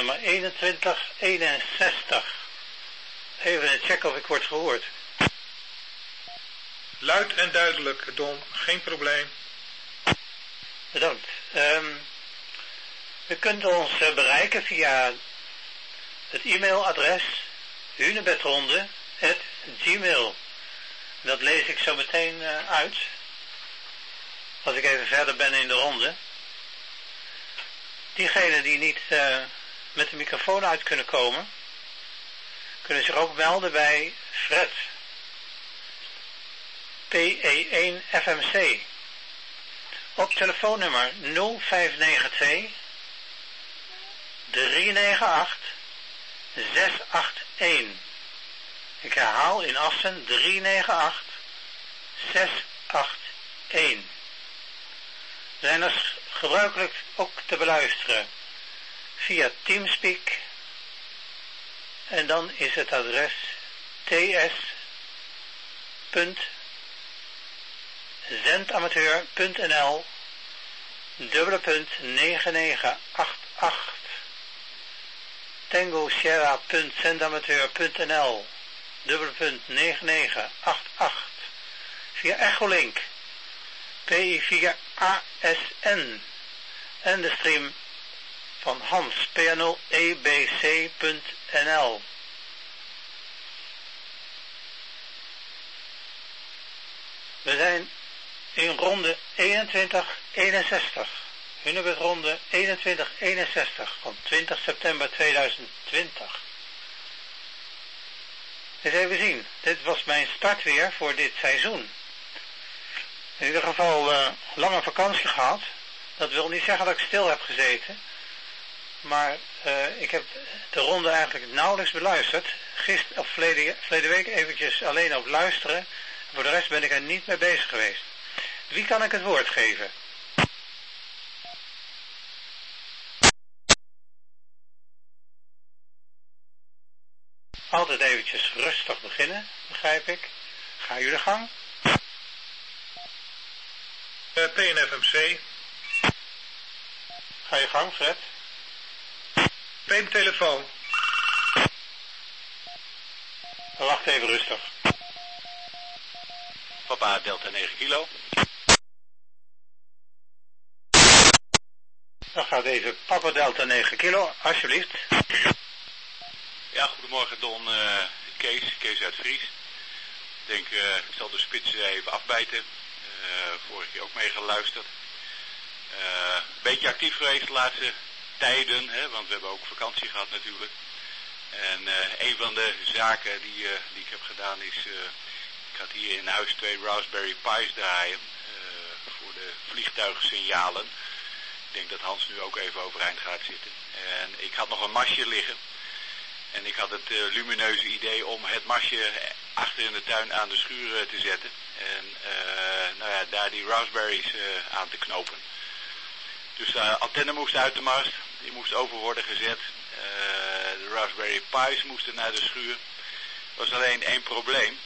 nummer 2161. Even checken of ik word gehoord. Luid en duidelijk, Don, geen probleem. Bedankt. U kunt ons bereiken via het e-mailadres hunebedronde@gmail. Dat lees ik zo meteen uit. Als ik even verder ben in de ronde. Diegenen die niet met de microfoon uit kunnen komen, kunnen zich ook melden bij Fred. PE1FMC. Op telefoonnummer 0592 398 681. Ik herhaal in Assen 398 681. We zijn dus gebruikelijk ook te beluisteren via Teamspeak. En dan is het adres ts.zendamateur.nl /9988 tango-sierra.zendamateur.nl /9988 via Echolink PI via ASN en de stream van Hans P0EBC.nl. We zijn in ronde 2161. Hunebed ronde 2161 van 20 september 2020. Eens even zien. Dit was mijn start weer voor dit seizoen. In ieder geval lange vakantie gehad. Dat wil niet zeggen dat ik stil heb gezeten. Maar ik heb de ronde eigenlijk nauwelijks beluisterd. Verleden week eventjes alleen op luisteren. Voor de rest ben ik er niet mee bezig geweest. Wie kan ik het woord geven? Altijd eventjes rustig beginnen, begrijp ik. Ga jullie gang. PNFMC. Ga je gang, Fred. Neem telefoon. Wacht even rustig. Papa Delta 9 kilo. Dan gaat even Papa Delta 9 kilo, alsjeblieft. Ja, goedemorgen Don, Kees uit Fries. Ik denk, ik zal de spits even afbijten. Vorige keer ook mee geluisterd. Beetje actief geweest de laatste tijden, hè, want we hebben ook vakantie gehad natuurlijk. En een van de zaken die ik heb gedaan is, ik had hier in huis 2 Raspberry Pis draaien voor de vliegtuigsignalen. Ik denk dat Hans nu ook even overeind gaat zitten. En ik had nog een masje liggen. En ik had het lumineuze idee om het masje achter in de tuin aan de schuur te zetten. En nou ja, daar die raspberries aan te knopen. Dus de antenne moest uit de mast. Die moest over worden gezet. De Raspberry Pis moesten naar de schuur. Er was alleen één probleem.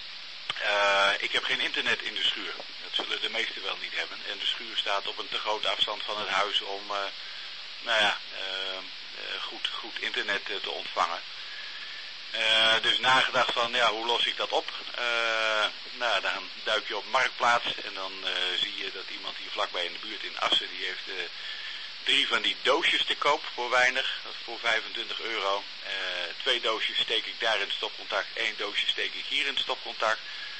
Ik heb geen internet in de schuur. Dat zullen de meesten wel niet hebben. En de schuur staat op een te grote afstand van het huis om nou ja, goed internet te ontvangen. Dus nagedacht van, ja, hoe los ik dat op? Nou, dan duik je op Marktplaats en dan zie je dat iemand hier vlakbij in de buurt in Assen, die heeft 3 van die doosjes te koop voor weinig, voor €25. 2 doosjes steek ik daar in het stopcontact, 1 doosje steek ik hier in het stopcontact.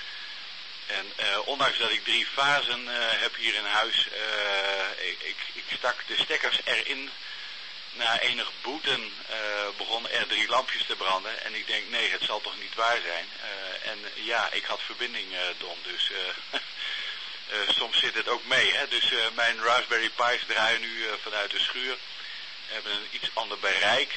En ondanks dat ik 3 fasen heb hier in huis, ik stak de stekkers erin. Na enig boeten begonnen er 3 lampjes te branden. En ik denk, nee, het zal toch niet waar zijn. En ja, ik had verbinding, Don. Dus soms zit het ook mee. Hè? Dus mijn Raspberry Pis draaien nu vanuit de schuur. Hebben een iets ander bereik.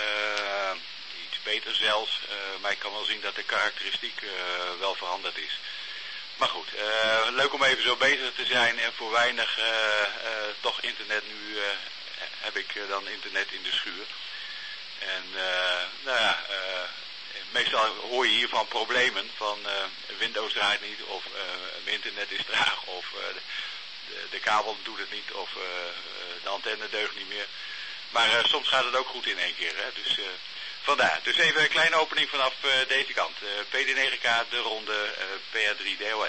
Iets beter zelfs. Maar ik kan wel zien dat de karakteristiek wel veranderd is. Maar goed, leuk om even zo bezig te zijn. En voor weinig toch internet nu... heb ik dan internet in de schuur. En nou ja, meestal hoor je hiervan problemen van Windows draait niet of mijn internet is traag of de kabel doet het niet of de antenne deugt niet meer. Maar soms gaat het ook goed in één keer. Hè? Dus vandaar. Dus even een kleine opening vanaf deze kant. PD9K, de ronde, PR3DON.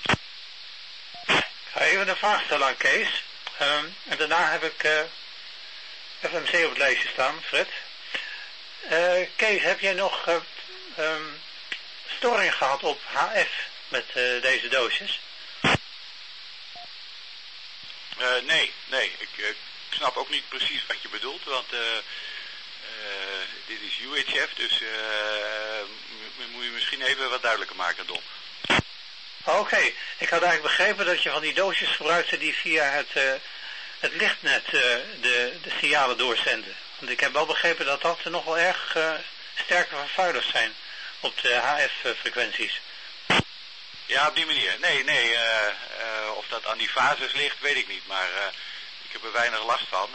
Ik ga even een vraag stellen aan Kees. En daarna heb ik FMC op het lijstje staan, Fred. Kees, heb jij nog storing gehad op HF met deze doosjes? Nee. Ik snap ook niet precies wat je bedoelt, want dit is UHF, dus moet je misschien even wat duidelijker maken, Don. Oké, ik had eigenlijk begrepen dat je van die doosjes gebruikte die via het lichtnet de signalen doorzenden. Want ik heb wel begrepen dat dat nog wel erg sterke vervuilers zijn op de HF-frequenties. Ja, op die manier. Nee, of dat aan die fases ligt, weet ik niet, maar ik heb er weinig last van.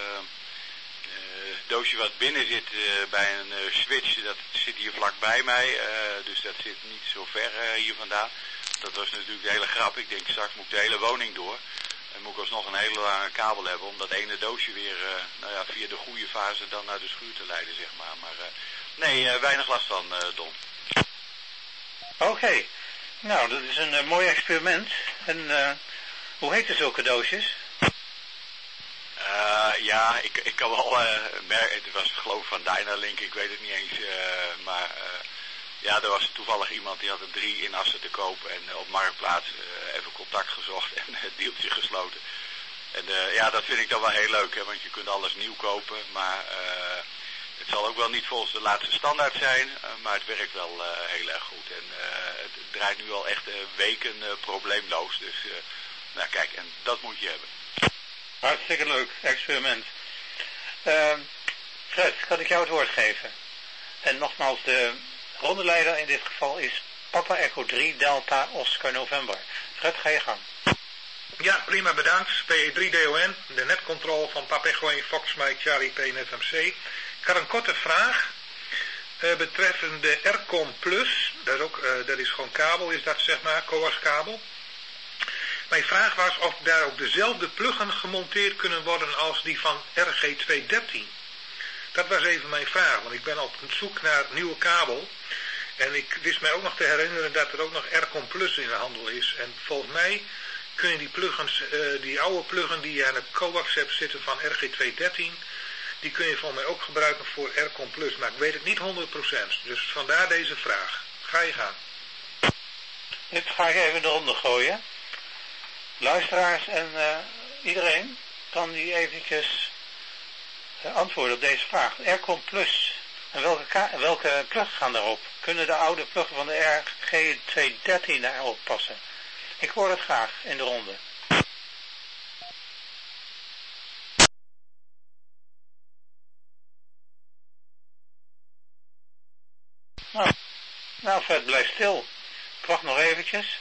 Het doosje wat binnen zit bij een switch, dat zit hier vlakbij mij, dus dat zit niet zo ver hier vandaan. Dat was natuurlijk de hele grap. Ik denk, straks moet ik de hele woning door. En moet ik alsnog een hele lange kabel hebben om dat ene doosje weer via de goede fase dan naar de schuur te leiden, zeg maar. Maar nee, weinig last van, Don. Oké. Nou, dat is een mooi experiment. En hoe heten zulke doosjes? Ja, ik kan wel merken, het was geloof ik van Dynalink, ik weet het niet eens, maar ja, er was toevallig iemand die had er 3 in Assen te koop en op Marktplaats even contact gezocht en het deeltje gesloten. En ja, dat vind ik dan wel heel leuk, hè, want je kunt alles nieuw kopen, maar het zal ook wel niet volgens de laatste standaard zijn, maar het werkt wel heel erg goed. En het draait nu al echt weken probleemloos, dus nou kijk, en dat moet je hebben. Hartstikke leuk, experiment. Fred, kan ik jou het woord geven? En nogmaals, de rondeleider in dit geval is Papa Echo 3 Delta Oscar November. Fred, ga je gang. Ja, prima, bedankt. PE3DON, de netcontrole van Papa Echo 1 Fox Mike Charlie PNFMC. Ik had een korte vraag betreffende Aircom Plus. Dat is gewoon kabel, is dat zeg maar, coax kabel. Mijn vraag was of daar ook dezelfde pluggen gemonteerd kunnen worden als die van RG213. Dat was even mijn vraag, want ik ben op zoek naar nieuwe kabel. En ik wist mij ook nog te herinneren dat er ook nog Aircom Plus in de handel is. En volgens mij kun je die pluggens, die oude pluggen die je aan het coax hebt zitten van RG213, die kun je volgens mij ook gebruiken voor Aircom Plus. Maar ik weet het niet 100%. Dus vandaar deze vraag. Ga je gaan. Dit ga ik even de ronde gooien. Luisteraars en iedereen kan die eventjes antwoorden op deze vraag. Aircom Plus. En welke pluggen gaan daarop? Kunnen de oude pluggen van de RG213 daarop passen? Ik hoor het graag in de ronde. Nou Fred, blijf stil. Ik wacht nog eventjes.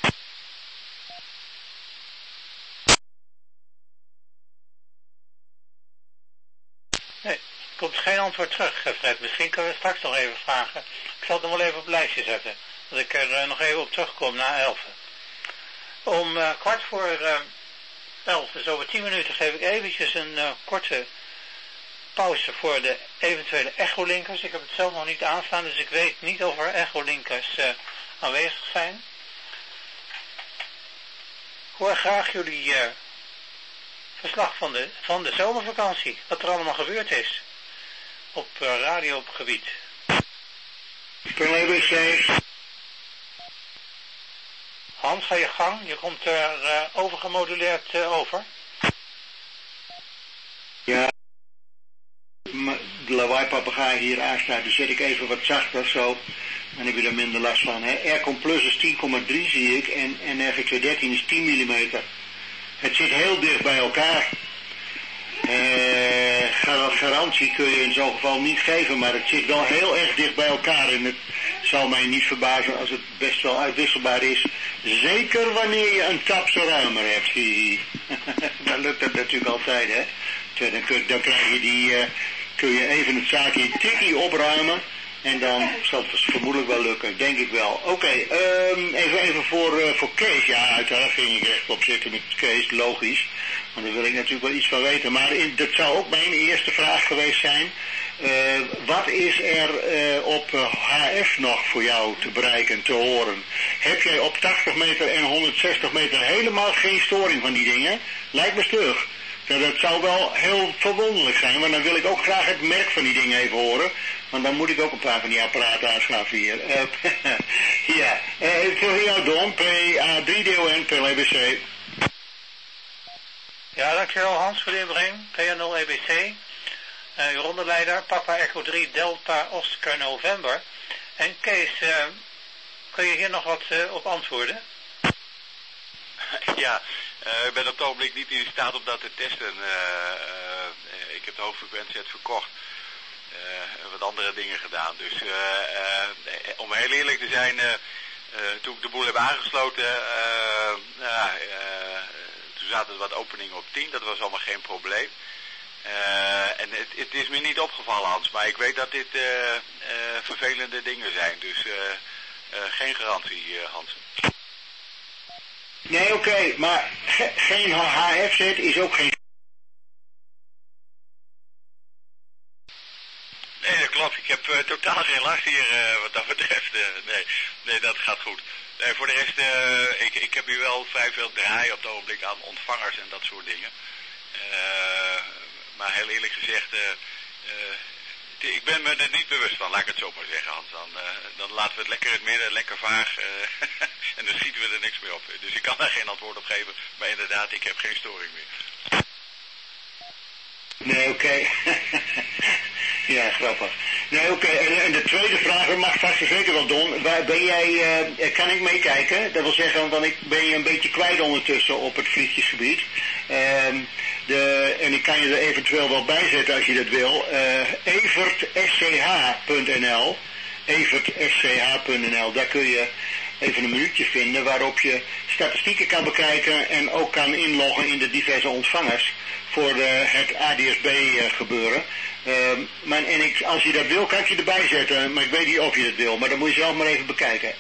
Nee, er komt geen antwoord terug, Fred. Misschien kunnen we straks nog even vragen. Ik zal het nog wel even op het lijstje zetten. Dat ik er nog even op terugkom na 11. Om 11:15, dus over 10 minuten, geef ik eventjes een korte pauze voor de eventuele echolinkers. Ik heb het zelf nog niet aanstaan, dus ik weet niet of er echolinkers aanwezig zijn. Ik hoor graag jullie verslag van de zomervakantie, wat er allemaal gebeurd is op radiogebied. Hans, ga je gang, je komt er overgemoduleerd over. Ja, de lawaai-papegaai hier aanstaat, die zet ik even wat zachter zo. Dan heb je er minder last van. Aircom Plus is 10,3 zie ik en RG213 is 10 mm. Het zit heel dicht bij elkaar. Garantie kun je in zo'n geval niet geven, maar het zit wel heel erg dicht bij elkaar. En het zal mij niet verbazen als het best wel uitwisselbaar is. Zeker wanneer je een tapsruimer hebt. Dan lukt dat natuurlijk altijd, hè. Dan krijg je kun je even het zaakje tikkie opruimen. En dan zal het vermoedelijk wel lukken, denk ik wel. Oké, even voor Kees. Ja, uiteraard ging ik rechtop zitten met Kees, logisch. Want daar wil ik natuurlijk wel iets van weten. Maar dat zou ook mijn eerste vraag geweest zijn. Wat is er op HF nog voor jou te bereiken, te horen? Heb jij op 80 meter en 160 meter helemaal geen storing van die dingen? Lijkt me stug. Nou, dat zou wel heel verwonderlijk zijn, want dan wil ik ook graag het merk van die dingen even horen. Want dan moet ik ook een paar van die apparaten aanschaffen hier. Ja, voor jou Don, PA3DON, PLEBC. Ja, dankjewel Hans voor de inbreng. PA0EBC. Uw rondeleider, Papa Echo 3 Delta Oscar November. En Kees, kun je hier nog wat op antwoorden? Ja, ik ben op het ogenblik niet in staat om dat te testen. Ik heb de hoogfrequentie verkocht. Wat andere dingen gedaan. Dus om heel eerlijk te zijn, toen ik de boel heb aangesloten, toen zaten er wat openingen op 10. Dat was allemaal geen probleem. En het is me niet opgevallen, Hans, maar ik weet dat dit vervelende dingen zijn. Dus geen garantie, Hans. Nee, oké, maar geen HF-set is ook geen... Nee, dat klopt. Ik heb totaal geen last hier wat dat betreft. Nee, dat gaat goed. Nee, voor de rest, ik heb hier wel vrij veel draaien op het ogenblik aan ontvangers en dat soort dingen. Maar heel eerlijk gezegd, ik ben me er niet bewust van, laat ik het zo maar zeggen, Hans. Dan laten we het lekker in het midden, lekker vaag, en dan schieten we er niks meer op. Dus ik kan daar geen antwoord op geven, maar inderdaad, ik heb geen storing meer. Nee, oké. Ja, grappig. Nee, oké. En de tweede vraag, dat mag vast en zeker wel, Don. Waar ben jij, kan ik meekijken? Dat wil zeggen, want ik ben je een beetje kwijt ondertussen op het Friesjesgebied. En ik kan je er eventueel wel bij zetten als je dat wil. evertsch.nl evertsch.nl, daar kun je even een minuutje vinden waarop je statistieken kan bekijken en ook kan inloggen in de diverse ontvangers voor het ADSB gebeuren. Als je dat wil, kan ik je erbij zetten, maar ik weet niet of je dat wil. Maar dan moet je zelf maar even bekijken.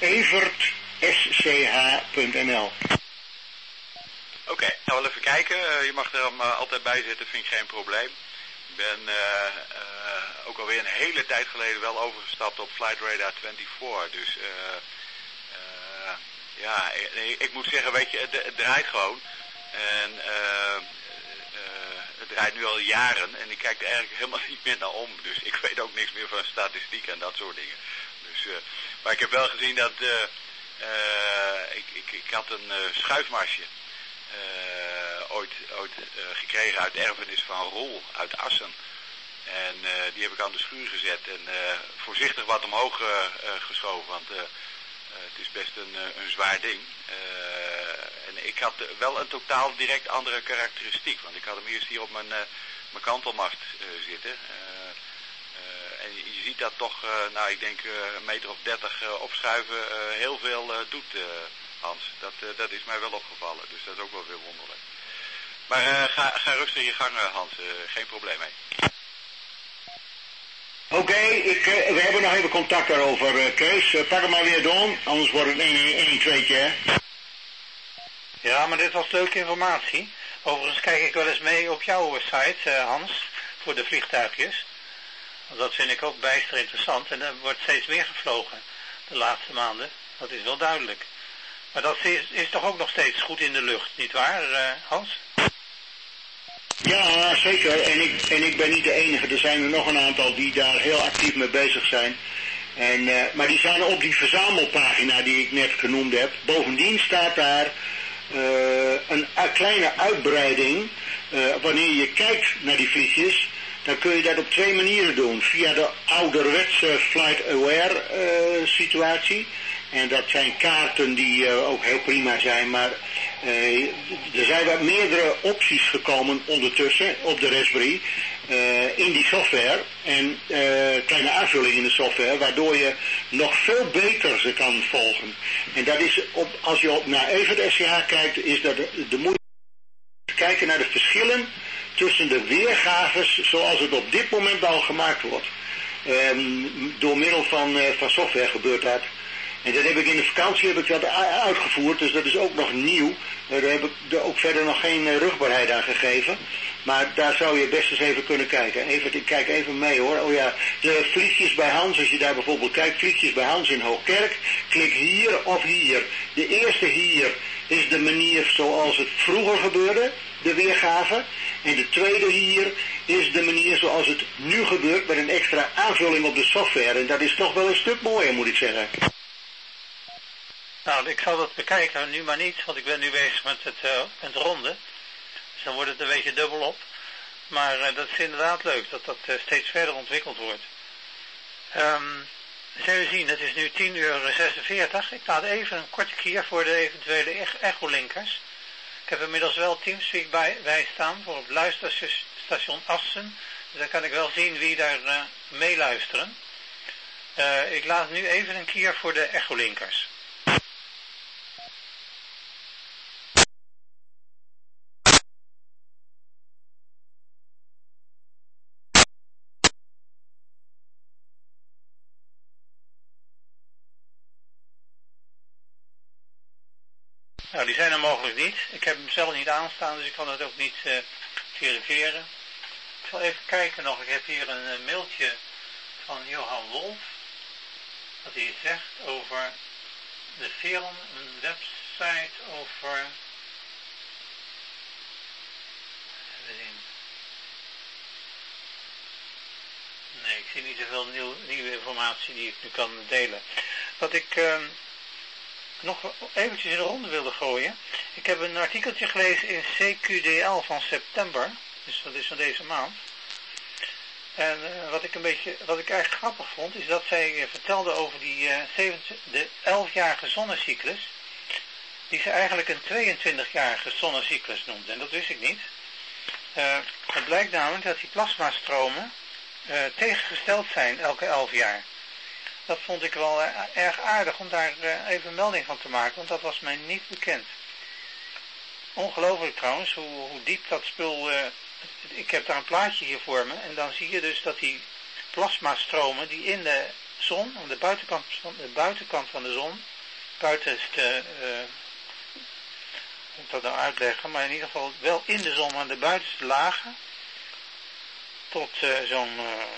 evertsch.nl. Oké, nou wel even kijken. Je mag er altijd bij zitten, vind ik geen probleem. Ik ben ook alweer een hele tijd geleden wel overgestapt op Flight Radar 24. Dus ja, ik moet zeggen, weet je, het draait gewoon. En het draait nu al jaren en ik kijk er eigenlijk helemaal niet meer naar om. Dus ik weet ook niks meer van statistiek en dat soort dingen. Dus, maar ik heb wel gezien dat ik had een schuifmarsje ooit gekregen uit erfenis van Roel uit Assen. En die heb ik aan de schuur gezet en voorzichtig wat omhoog geschoven, want het is best een zwaar ding. En ik had wel een totaal direct andere karakteristiek, want ik had hem eerst hier op mijn kantelmast zitten. En je ziet dat toch, nou ik denk een meter of 30 opschuiven heel veel doet, Hans. Dat is mij wel opgevallen, dus dat is ook wel weer wonderlijk. Maar ga rustig je gang, Hans, geen probleem mee. Oké, we hebben nog even contact daarover, Kees. Pak hem maar weer door, anders wordt het een 2'tje, hè? Ja, maar dit was leuke informatie. Overigens kijk ik wel eens mee op jouw site, Hans, voor de vliegtuigjes. Dat vind ik ook bijster interessant en er wordt steeds meer gevlogen de laatste maanden. Dat is wel duidelijk. Maar dat is toch ook nog steeds goed in de lucht, nietwaar, Hans? Ja, zeker. En ik ben niet de enige. Er zijn er nog een aantal die daar heel actief mee bezig zijn. Maar die zijn op die verzamelpagina die ik net genoemd heb. Bovendien staat daar een kleine uitbreiding. Wanneer je kijkt naar die fietsjes, dan kun je dat op 2 manieren doen. Via de ouderwetse Flight Aware situatie. En dat zijn kaarten die ook heel prima zijn, maar er zijn wat meerdere opties gekomen ondertussen op de Raspberry in die software. En kleine aanvullingen in de software, waardoor je nog veel beter ze kan volgen. En dat is, als je naar Evert SCH kijkt, is dat de moeite kijken naar de verschillen tussen de weergaves zoals het op dit moment al gemaakt wordt. Door middel van software gebeurt dat. En dat heb ik in de vakantie dat uitgevoerd, dus dat is ook nog nieuw. Daar heb ik er ook verder nog geen rugbaarheid aan gegeven. Maar daar zou je best eens even kunnen kijken. Ik kijk even mee hoor. Oh ja, de Vlietjes bij Hans, als je daar bijvoorbeeld kijkt, Vlietjes bij Hans in Hoogkerk. Klik hier of hier. De eerste hier is de manier zoals het vroeger gebeurde, de weergave. En de tweede hier is de manier zoals het nu gebeurt met een extra aanvulling op de software. En dat is toch wel een stuk mooier, moet ik zeggen. Nou, ik zal dat bekijken, nu maar niet, want ik ben nu bezig met het ronde. Dus dan wordt het een beetje dubbel op. Maar dat is inderdaad leuk, dat dat steeds verder ontwikkeld wordt. Zullen we zien, het is nu 10:46. Ik laat even een korte keer voor de eventuele echolinkers. Ik heb inmiddels wel Teamspeak bij staan voor het luisterstation Assen. Dus dan kan ik wel zien wie daar meeluisteren. Ik laat nu even een keer voor de echolinkers. Nou, die zijn er mogelijk niet. Ik heb hem zelf niet aanstaan, dus ik kan het ook niet verifiëren. Ik zal even kijken nog. Ik heb hier een mailtje van Johan Wolf. Wat hij zegt over de film, een website over... Even zien. Nee, ik zie niet zoveel nieuwe informatie die ik nu kan delen. Wat ik... nog eventjes in de ronde wilde gooien. Ik heb een artikeltje gelezen in CQDL van september. Dus dat is van deze maand. En wat ik eigenlijk grappig vond, is dat zij vertelde over de 11-jarige zonnecyclus. Die ze eigenlijk een 22-jarige zonnecyclus noemt. En dat wist ik niet. Het blijkt namelijk dat die plasmastromen tegengesteld zijn elke 11 jaar. Dat vond ik wel erg aardig om daar even melding van te maken, want dat was mij niet bekend. Ongelooflijk trouwens, hoe diep dat spul... ik heb daar een plaatje hier voor me, en dan zie je dus dat die plasmastromen die in de zon, aan de buitenkant van de zon, buitenste... hoe moet ik dat nou uitleggen, maar in ieder geval wel in de zon, aan de buitenste lagen, tot zo'n...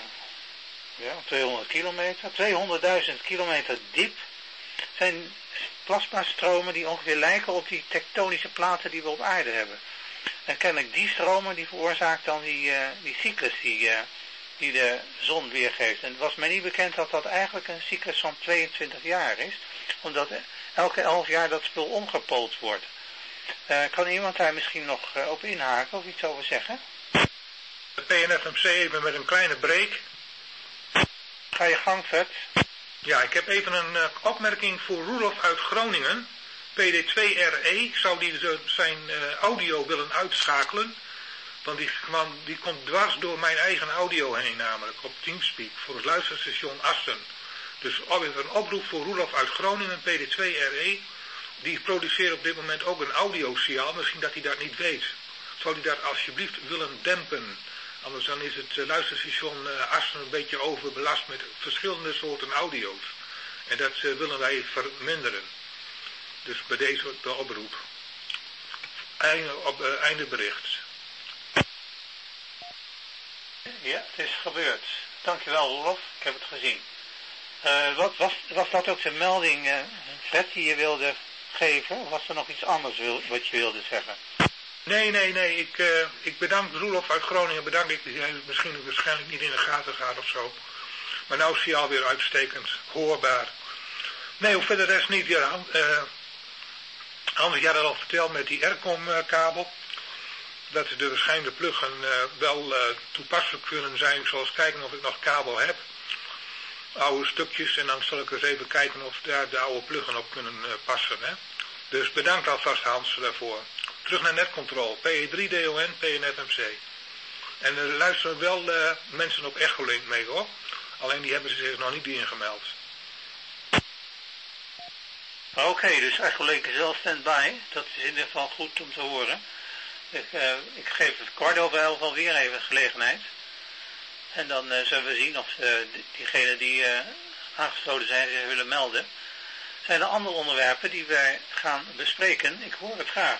200 kilometer, 200.000 kilometer diep zijn plasmastromen die ongeveer lijken op die tektonische platen die we op aarde hebben. En kennelijk die stromen die veroorzaakt dan die cyclus die de zon weergeeft. En het was mij niet bekend dat dat eigenlijk een cyclus van 22 jaar is, omdat elke 11 jaar dat spul omgepoeld wordt. Kan iemand daar misschien nog op inhaken of iets over zeggen? De PNFMC even met een kleine break. Ga je gang, Fred. Ja, ik heb even een opmerking voor Roelof uit Groningen. PD2RE, zou die zijn audio willen uitschakelen? Want die komt dwars door mijn eigen audio heen, namelijk op Teamspeak, voor het luisterstation Assen. Dus alweer een oproep voor Roelof uit Groningen, PD2RE. Die produceert op dit moment ook een audiosignaal, misschien dat hij dat niet weet. Zou hij dat alsjeblieft willen dempen? Anders dan is het luisterstation Assen een beetje overbelast met verschillende soorten audio's. En dat willen wij verminderen. Dus bij deze de oproep. Einde bericht. Ja, het is gebeurd. Dankjewel, Rolf. Ik heb het gezien. Was dat ook de melding, Fred, die je wilde geven? Of was er nog iets anders wat je wilde zeggen? Nee. Ik bedank Roelof uit Groningen. Bedank ik. Die heeft waarschijnlijk niet in de gaten gehad of zo. Maar nou is hij alweer uitstekend hoorbaar. Nee, of verder rest niet. Ja, Hans had het al verteld met die Aircom-kabel. Dat de waarschijnlijke pluggen wel toepasselijk kunnen zijn. Zoals kijken of ik nog kabel heb. Oude stukjes. En dan zal ik eens even kijken of daar de oude pluggen op kunnen passen. Hè? Dus bedankt alvast Hans daarvoor. Terug naar netcontrol. PE3DON, PNFMC. En er luisteren wel mensen op Echolink mee hoor. Alleen die hebben zich nog niet ingemeld. Oké, dus Echolink is wel stand-by. Dat is in ieder geval goed om te horen. Ik geef het 11:15 alweer even gelegenheid. En dan zullen we zien of diegenen die aangesloten zijn zich willen melden. Zijn er andere onderwerpen die wij gaan bespreken? Ik hoor het graag.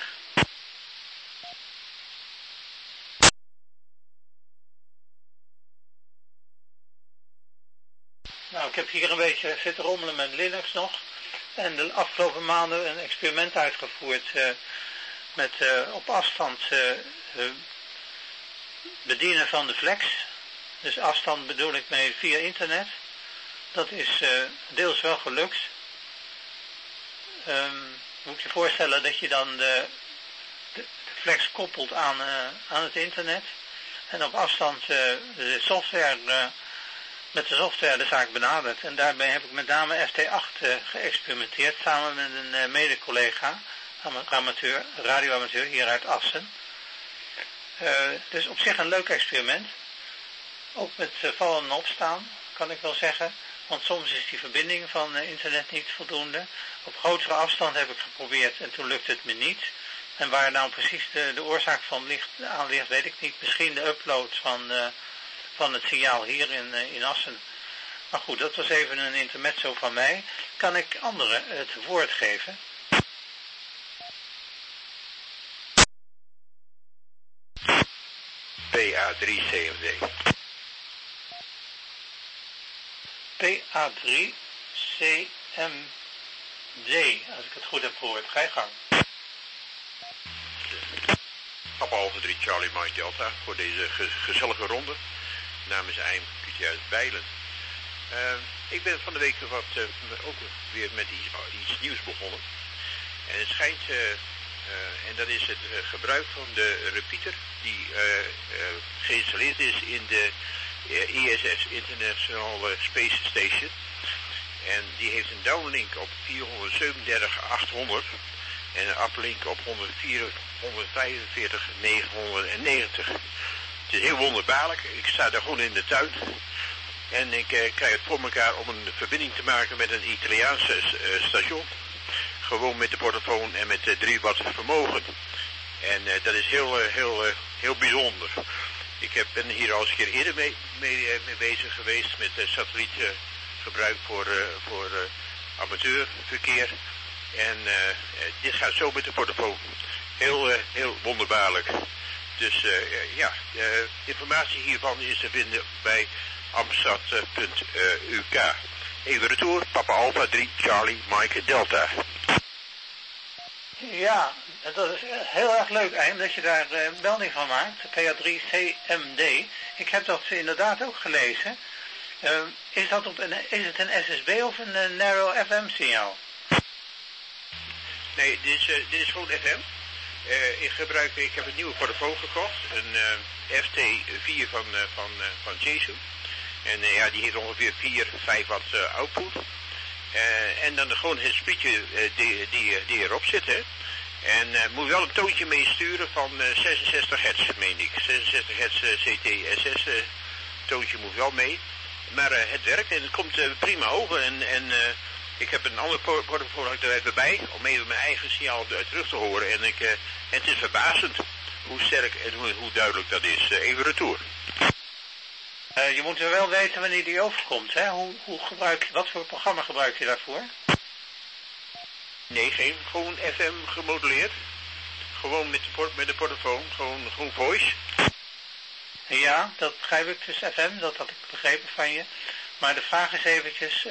Nou, ik heb hier een beetje zitten rommelen met Linux nog. En de afgelopen maanden een experiment uitgevoerd met op afstand bedienen van de Flex. Dus afstand bedoel ik mee via internet. Dat is deels wel gelukt. Moet je voorstellen dat je dan de Flex koppelt aan het internet. En op afstand met de software de zaak benadert. En daarbij heb ik met name ST8 geëxperimenteerd samen met een mede-collega, radioamateur hier uit Assen. Dus op zich een leuk experiment. Ook met vallen en opstaan, kan ik wel zeggen. Want soms is die verbinding van internet niet voldoende. Op grotere afstand heb ik geprobeerd en toen lukt het me niet. En waar nou precies de oorzaak van ligt, weet ik niet. Misschien de upload van het signaal hier in Assen. Maar goed, dat was even een intermezzo van mij. Kan ik anderen het woord geven? PA3CMD. PA3CMD, als ik het goed heb gehoord. Ga je gang. Papa Alpha 3 Charlie Mike Delta voor deze gezellige ronde namens IJmKUT uit Bijlen. Ik ben van de week ook weer met iets nieuws begonnen. En het schijnt, en dat is het gebruik van de repeater die geïnstalleerd is in de ISS, International Space Station. En die heeft een downlink op 437.800 en een uplink op 145.990. Het is heel wonderbaarlijk. Ik sta daar gewoon in de tuin. En ik krijg het voor elkaar om een verbinding te maken met een Italiaanse station. Gewoon met de portofoon en met 3 watt vermogen. En dat is heel bijzonder. Ik ben hier al eens een keer eerder mee bezig geweest met satellietgebruik voor amateurverkeer. En dit gaat zo met de portofoon. Heel wonderbaarlijk. Dus informatie hiervan is te vinden bij amsat.uk. Even retour, Papa Alpha 3 Charlie Mike Delta. Ja, dat is heel erg leuk, Eim, dat je daar melding van maakt. PA3CMD. Ik heb dat inderdaad ook gelezen. Is het een SSB of een narrow FM signaal? Nee, dit is gewoon FM. Ik heb een nieuwe portofoon gekocht, een FT4 van Jesu. En die heeft ongeveer 4-5 watt output. En dan gewoon het splietje die erop zit, hè. En moet wel een toontje meesturen van 66 hertz, meen ik. 66 hertz CTSS toontje moet wel mee. Maar het werkt en het komt prima over. En ik heb een ander portofoon er even bij, om even mijn eigen signaal terug te horen. En het is verbazend hoe sterk en hoe duidelijk dat is. Even retour. Je moet wel weten wanneer die overkomt, hè? Wat voor programma gebruik je daarvoor? Nee, gewoon FM gemodelleerd. Gewoon met de portofoon, gewoon voice. Ja, dat begrijp ik dus, FM, dat had ik begrepen van je. Maar de vraag is eventjes,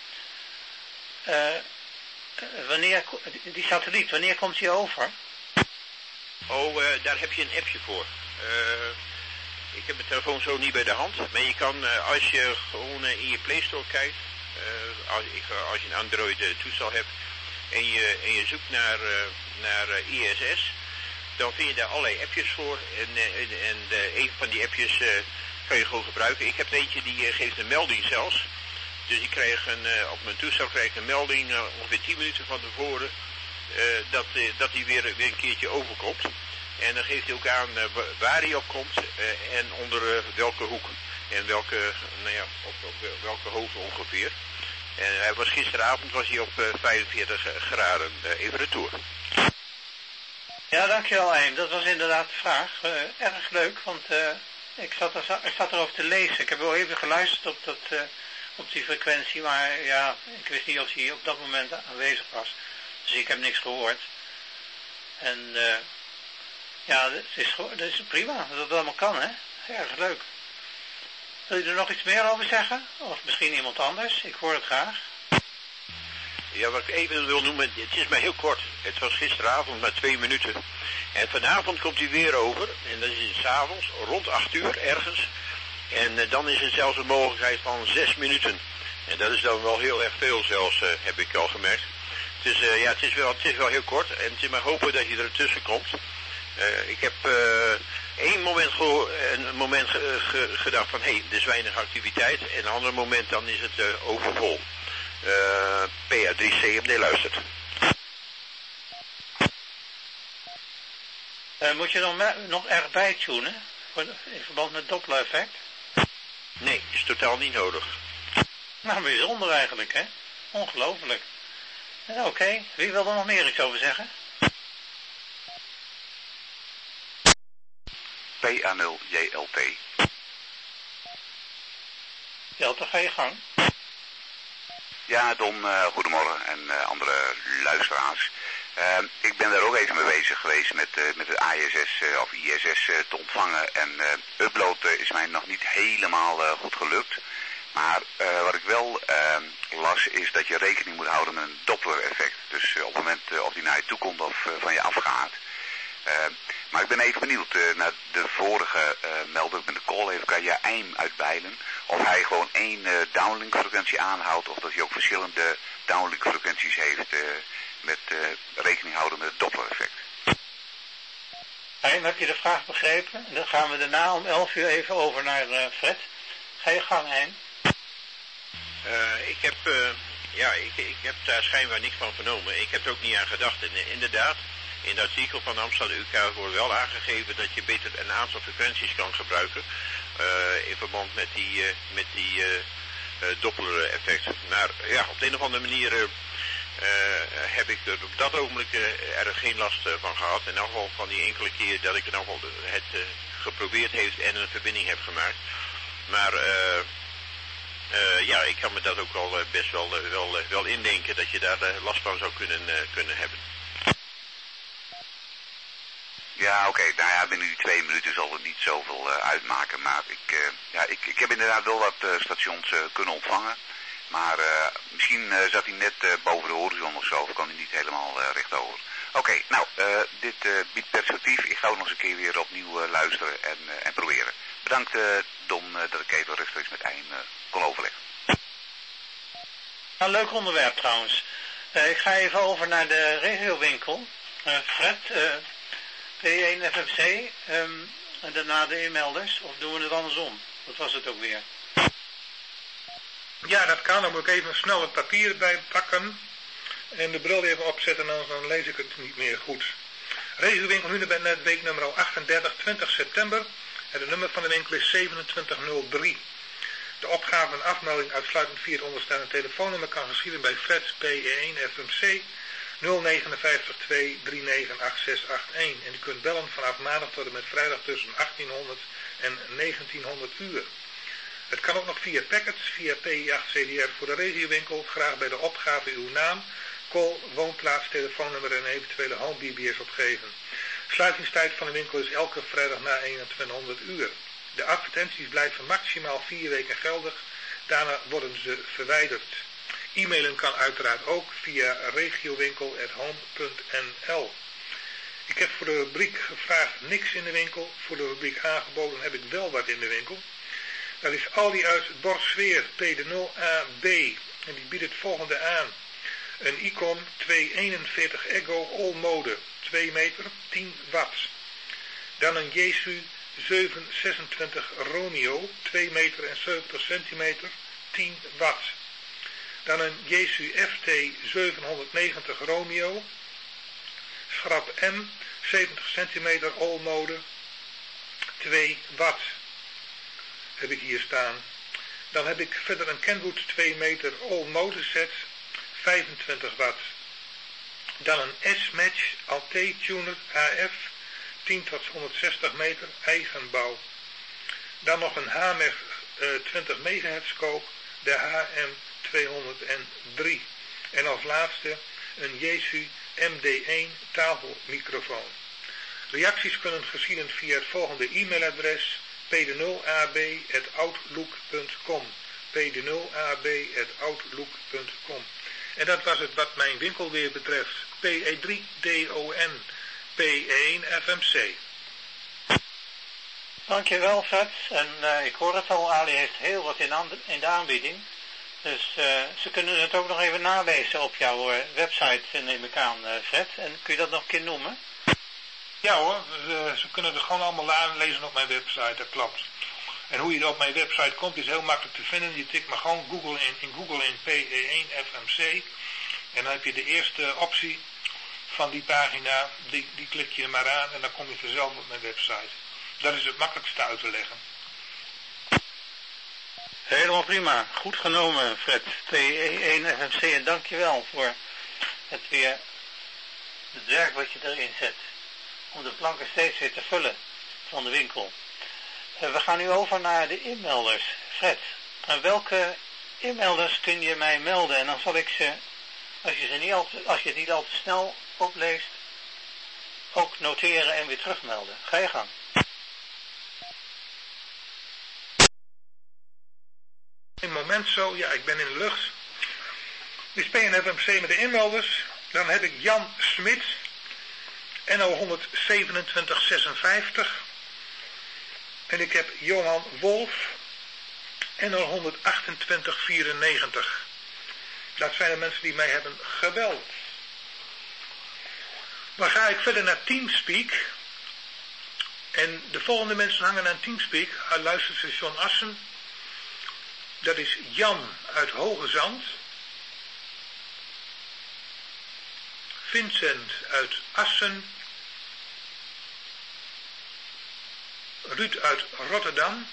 die satelliet, wanneer komt die over? Oh, daar heb je een appje voor. Ik heb mijn telefoon zo niet bij de hand, maar je kan, als je gewoon in je Play Store kijkt, als je een Android toestel hebt, en je zoekt naar ISS, dan vind je daar allerlei appjes voor. En een van die appjes kan je gewoon gebruiken. Ik heb eentje die geeft een melding zelfs. Dus ik krijg op mijn toestel krijg ik een melding ongeveer 10 minuten van tevoren dat die weer een keertje overkomt. En dan geeft hij ook aan waar hij op komt en onder welke hoek. En welke hoogte ongeveer. En gisteravond was hij op 45 graden. Even retour. Ja, dankjewel, Eim. Dat was inderdaad de vraag. Erg leuk, want ik zat erover te lezen. Ik heb wel even geluisterd op die frequentie, maar ja, ik wist niet of hij op dat moment aanwezig was. Dus ik heb niks gehoord. En ja, het is prima dat het allemaal kan, hè. Erg leuk. Wil je er nog iets meer over zeggen? Of misschien iemand anders? Ik hoor het graag. Ja, wat ik even wil noemen, het is maar heel kort. Het was gisteravond maar 2 minuten. En vanavond komt hij weer over. En dat is 's avonds, rond 8 uur ergens. En dan is het zelfs een mogelijkheid van 6 minuten. En dat is dan wel heel erg veel zelfs, heb ik al gemerkt. Dus ja, het is wel heel kort. En het is maar hopen dat je er tussen komt. Ik heb één moment gedacht van, hé, er is weinig activiteit. En een ander moment dan is het overvol. PA3CMD luistert. Moet je dan nog erg bijtunen? In verband met Doppler-effect? Nee, is totaal niet nodig. Nou, bijzonder eigenlijk, hè? Ongelooflijk. Oké, wie wil er nog meer iets over zeggen? PA0JLT. Jelte, ga je gang. Ja, Don, goedemorgen en andere luisteraars. Ik ben daar ook even mee bezig geweest met het ISS of ISS te ontvangen. En uploaden is mij nog niet helemaal goed gelukt. Maar wat ik wel las is dat je rekening moet houden met een Doppler-effect. Dus op het moment of die naar je toe komt of van je afgaat. Maar ik ben even benieuwd naar de vorige melder met de call even kan je EIM uitbeilen. Of hij gewoon één downlink frequentie aanhoudt of dat hij ook verschillende downlink frequenties heeft met rekening houden met het Doppler effect. Hein, heb je de vraag begrepen? Dan gaan we daarna om 11 uur even over naar Fred. Ga je gang, Hein. Ik heb daar schijnbaar niks van vernomen. Ik heb er ook niet aan gedacht. En inderdaad, in het artikel van de Amsterdam UK wordt wel aangegeven dat je beter een aantal frequenties kan gebruiken in verband met die Doppler effect. Maar ja, op de een of andere manier heb ik er op dat ogenblik er geen last van gehad. In elk geval van die enkele keer dat ik in elk geval het geprobeerd heeft en een verbinding heb gemaakt. Maar ja, ik kan me dat ook wel best wel indenken dat je daar last van zou kunnen hebben. Ja, oké. Nou ja, binnen die 2 minuten zal het niet zoveel uitmaken. Maar ik heb inderdaad wel wat stations kunnen ontvangen. Maar misschien zat hij net boven de horizon of zo. Of kan hij niet helemaal rechtover. Oké, nou, dit biedt perspectief. Ik ga ook nog eens een keer weer opnieuw luisteren en proberen. Bedankt Don dat ik even rechtstreeks met EIM kon overleggen. Een leuk onderwerp trouwens. Ik ga even over naar de regiowinkel. Fred, P1 FMC en daarna de inmelders. Of doen we het andersom? Wat was het ook weer? Ja, dat kan. Dan moet ik even snel het papier erbij pakken. En de bril even opzetten, anders dan lees ik het niet meer goed. Regiowinkel Hunebednet, week nummer 38, 20 september. En het nummer van de winkel is 2703. De opgave en afmelding uitsluitend via het onderstaande telefoonnummer kan geschieden bij Freds PE1 FMC 059 239 8681. En u kunt bellen vanaf maandag tot en met vrijdag tussen 1800 en 1900 uur. Het kan ook nog via packets, via PI8CDR voor de regiowinkel. Graag bij de opgave uw naam, call, woonplaats, telefoonnummer en eventuele home BBS opgeven. Sluitingstijd van de winkel is elke vrijdag na 2100 uur. De advertenties blijven maximaal 4 weken geldig. Daarna worden ze verwijderd. E-mailen kan uiteraard ook via regiowinkel@home.nl. Ik heb voor de rubriek gevraagd niks in de winkel. Voor de rubriek aangeboden heb ik wel wat in de winkel. Dat is Aldi uit Borsweer P0AB. En die biedt het volgende aan. Een Icon 241 Ego All Mode. 2 meter, 10 watt. Dan een Jesu 726 Romeo, 2 meter en 70 centimeter, 10 watt. Dan een Jesu FT 790 Romeo, schrap M, 70 centimeter all mode, 2 watt. Heb ik hier staan. Dan heb ik verder een Kenwood 2 meter all mode set, 25 watt. Dan een S-Match AT-tuner HF, 10 tot 160 meter, eigen bouw. Dan nog een HMF 20 MHz scope, de HM203. En als laatste een Jesu MD1 tafelmicrofoon. Reacties kunnen geschieden via het volgende e-mailadres: pde0ab@outlook.com. pde0ab@outlook.com. En dat was het wat mijn winkel weer betreft. PE3DON P1FMC. Dankjewel, Fred. En ik hoor het al, Ali heeft heel wat in de aanbieding. Dus ze kunnen het ook nog even nalezen op jouw website, neem ik aan, Fred. En kun je dat nog een keer noemen? Ja hoor, ze kunnen het gewoon allemaal nalezen op mijn website, dat klopt. En hoe je op mijn website komt is heel makkelijk te vinden. Je tikt maar gewoon Google in PE1FMC. En dan heb je de eerste optie van die pagina, die klik je er maar aan en dan kom je vanzelf op mijn website. Dat is het makkelijkste uit te leggen. Helemaal prima. Goed genomen, Fred. PE1FMC, en dankjewel voor het werk wat je erin zet. Om de planken steeds weer te vullen van de winkel. We gaan nu over naar de inmelders. Fred, welke inmelders kun je mij melden? En dan zal ik ze, als je het niet al te snel opleest, ook noteren en weer terugmelden. Ga je gang. In het moment zo, ja, ik ben in de lucht. Dit is PNFMC met de inmelders. Dan heb ik Jan Smit, NL 12756. En ik heb Johan Wolf, NL 12894. Dat zijn de mensen die mij hebben gebeld. Dan ga ik verder naar Teamspeak. En de volgende mensen hangen aan Teamspeak. Luisterstation Assen. Dat is Jan uit Hoge Zand. Vincent uit Assen. Ruud uit Rotterdam.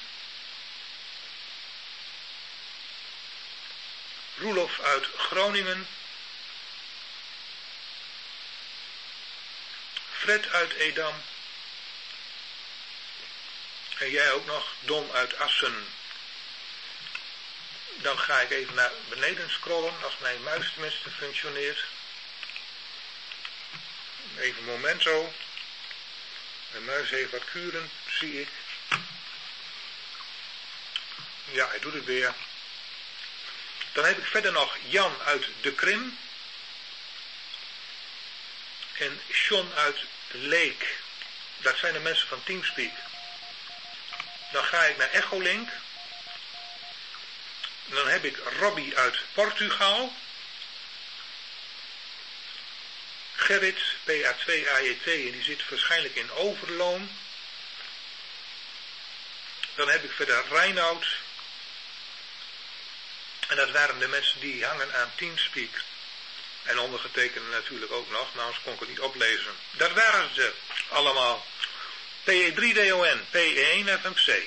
Roelof uit Groningen. Fred uit Edam. En jij ook nog, Don uit Assen. Dan ga ik even naar beneden scrollen, als mijn muis tenminste functioneert. Even een moment zo. Mijn muis heeft wat kuren, zie ik. Ja, hij doet het weer. Dan heb ik verder nog Jan uit de Krim. En John uit Leek. Dat zijn de mensen van Teamspeak. Dan ga ik naar Echolink. En dan heb ik Robbie uit Portugal. Gerrit, PA2AJT, en die zit waarschijnlijk in Overloon. Dan heb ik verder Reinoud. En dat waren de mensen die hangen aan Teamspeak. En ondergetekende natuurlijk ook nog, maar anders kon ik het niet oplezen. Dat waren ze allemaal. PE3DON, PE1FMC.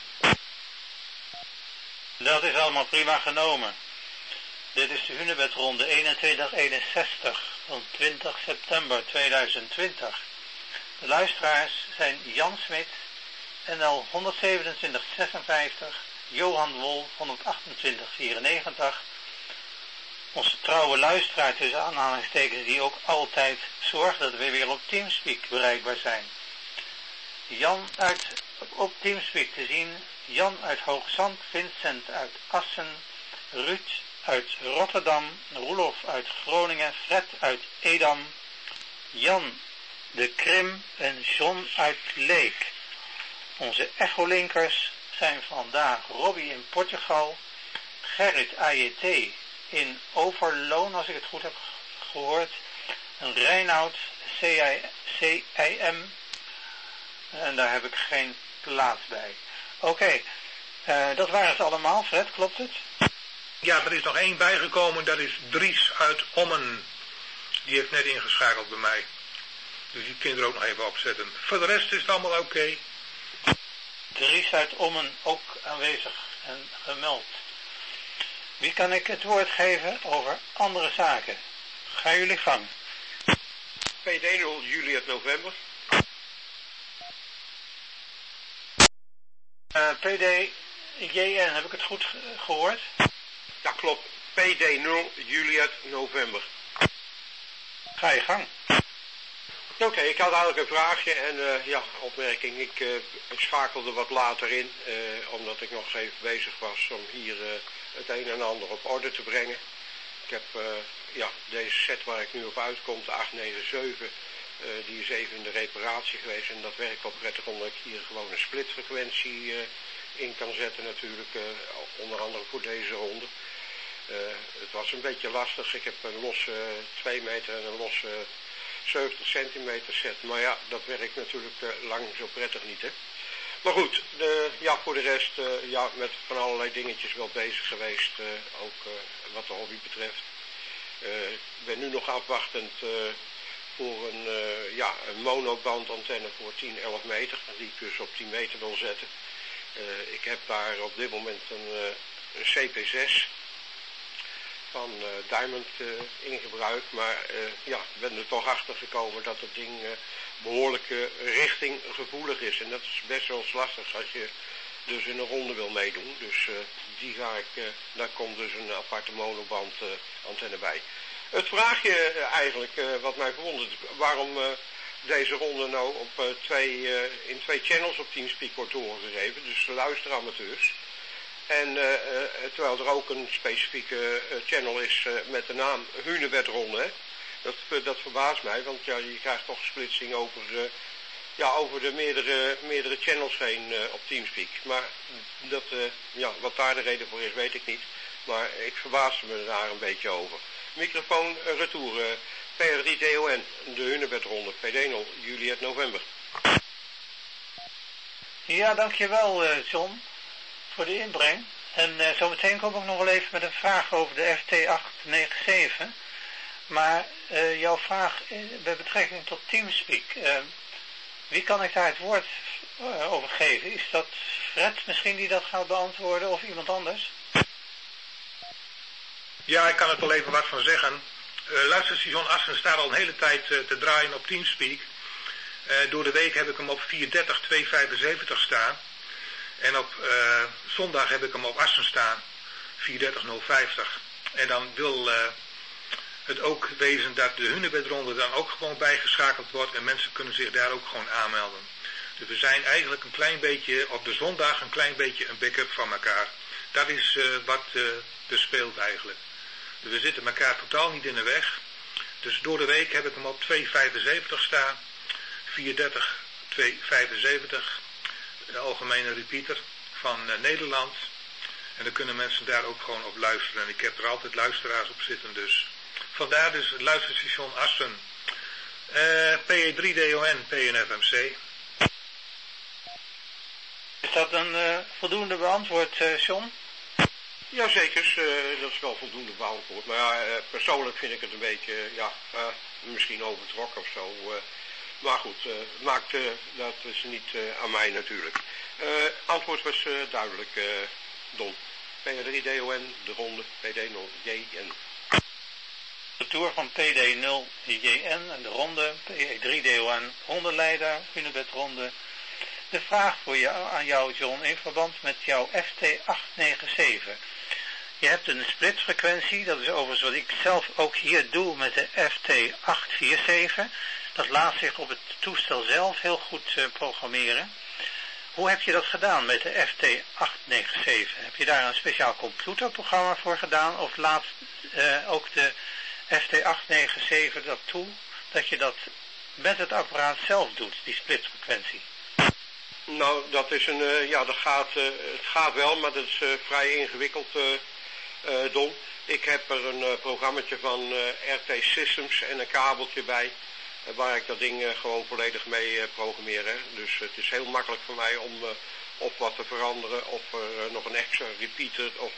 Dat is allemaal prima genomen. Dit is de Hunebedronde 2161 van 20 september 2020. De luisteraars zijn Jan Smit, NL 12756, Johan Wolf 12894. Onze trouwe luisteraar tussen aanhalingstekens die ook altijd zorgt dat we weer op Teamspeak bereikbaar zijn. Jan op Teamspeak te zien, Jan uit Hoogzand, Vincent uit Assen, Ruud uit Rotterdam, Roelof uit Groningen, Fred uit Edam, Jan de Krim en John uit Leek. Onze echolinkers zijn vandaag Robbie in Portugal, Gerrit AJT in Overloon, als ik het goed heb gehoord, en Reinoud CIM, en daar heb ik geen plaats bij. Oké, dat waren ze allemaal, Fred, klopt het? Ja, er is nog één bijgekomen, dat is Dries uit Ommen. Die heeft net ingeschakeld bij mij. Dus die kun je er ook nog even opzetten. Voor de rest is het allemaal oké. Dries uit Ommen ook aanwezig en gemeld. Wie kan ik het woord geven over andere zaken? Ga jullie gang. PD0 Juliet November. PDJN, heb ik het goed gehoord? Dat klopt. PD0 Juliet November. Ga je gang. Oké, ik had eigenlijk een vraagje en opmerking. Ik schakelde wat later in, omdat ik nog even bezig was om hier het een en ander op orde te brengen. Ik heb deze set waar ik nu op uitkom, de 897, die is even in de reparatie geweest en dat werkt wel prettig omdat ik hier gewoon een splitfrequentie in kan zetten natuurlijk, onder andere voor deze ronde. Het was een beetje lastig, ik heb een losse 2 meter en een losse 70 centimeter set, maar ja, dat werkt natuurlijk lang zo prettig niet, hè. Maar goed, voor de rest, met van allerlei dingetjes wel bezig geweest, ook wat de hobby betreft. Ik ben nu nog afwachtend voor een monobandantenne voor 10-11 meter, die ik dus op 10 meter wil zetten. Ik heb daar op dit moment een CP6 van Diamond in gebruik, maar ik ben er toch achter gekomen dat het ding behoorlijk richtinggevoelig is. En dat is best wel lastig als je dus in een ronde wil meedoen. Dus daar komt dus een aparte monoband antenne bij. Het vraagje eigenlijk wat mij verwondert, waarom deze ronde nou op in 2 channels op TeamSpeak wordt doorgegeven, dus luisteramateurs. En terwijl er ook een specifieke channel is met de naam Hunebedronde. Dat verbaast mij, want ja, je krijgt toch splitsing over de meerdere channels heen op TeamSpeak. Maar wat daar de reden voor is, weet ik niet. Maar ik verbaasde me daar een beetje over. Microfoon retour, PR3DON, de Hunebedronde, PD0, Juliet November. Ja, dankjewel John, voor de inbreng. En zometeen kom ik nog wel even met een vraag over de FT897. Maar jouw vraag bij betrekking tot TeamSpeak, wie kan ik daar het woord over geven? Is dat Fred misschien die dat gaat beantwoorden of iemand anders? Ja, ik kan er wel even wat van zeggen. Luisterstation Assen staat al een hele tijd te draaien op TeamSpeak. Door de week heb ik hem op 430-275 staan. En op zondag heb ik hem op Assen staan, 430-050. En dan wil het ook wezen dat de Hunebedronde dan ook gewoon bijgeschakeld wordt en mensen kunnen zich daar ook gewoon aanmelden. Dus we zijn eigenlijk een klein beetje, op de zondag een klein beetje een backup van elkaar. Dat is wat er speelt eigenlijk. Dus we zitten elkaar totaal niet in de weg. Dus door de week heb ik hem op 275 staan, 430-275. De algemene repeater van Nederland. En dan kunnen mensen daar ook gewoon op luisteren. En ik heb er altijd luisteraars op zitten, dus. Vandaar dus het luisterstation Assen. PE3DON, PNFMC. Is dat een voldoende beantwoord, John? Jazeker, dat is wel voldoende beantwoord. Maar ja, persoonlijk vind ik het een beetje, misschien overtrokken of zo. Maar goed, dat is niet aan mij natuurlijk. Antwoord was duidelijk, Don. PD3DON, de ronde, PD0JN. De tour van PD0JN en de ronde, PD3DON, rondeleider, Hunebedronde. De vraag aan jou, John, in verband met jouw FT897. Je hebt een splitfrequentie, dat is overigens wat ik zelf ook hier doe met de FT847. Dat laat zich op het toestel zelf heel goed programmeren. Hoe heb je dat gedaan met de FT897? Heb je daar een speciaal computerprogramma voor gedaan of laat ook de FT897 dat toe dat je dat met het apparaat zelf doet, die splitfrequentie? Nou, dat is het gaat wel, maar dat is vrij ingewikkeld, Don. Ik heb er een programmaatje van RT Systems en een kabeltje bij, waar ik dat ding gewoon volledig mee programmeer. Hè. Dus het is heel makkelijk voor mij om of wat te veranderen, of er nog een extra repeater of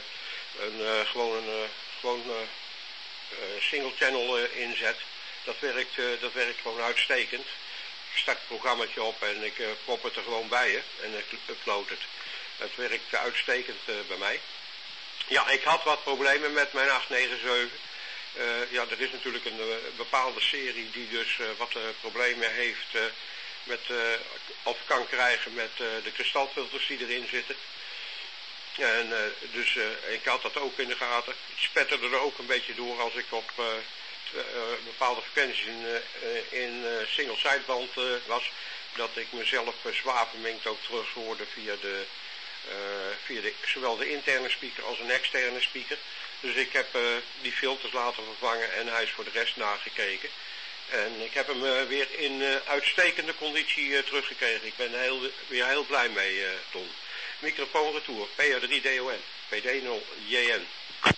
gewoon single channel inzet. Dat werkt gewoon uitstekend. Ik start het programmaatje op en ik prop het er gewoon bij en ik upload het. Het werkt uitstekend bij mij. Ja, ik had wat problemen met mijn 897. Er is natuurlijk een bepaalde serie die dus wat problemen heeft of kan krijgen met de kristalfilters die erin zitten. En dus ik had dat ook in de gaten. Het spetterde er ook een beetje door als ik op bepaalde frequenties in single sideband was. Dat ik mezelf zwaar verminkt ook terug hoorde via zowel de interne speaker als een externe speaker. Dus ik heb die filters laten vervangen en hij is voor de rest nagekeken. En ik heb hem weer in uitstekende conditie teruggekregen. Ik ben weer heel blij mee, Ton. Microfoon retour, PR3DON, PD0JN.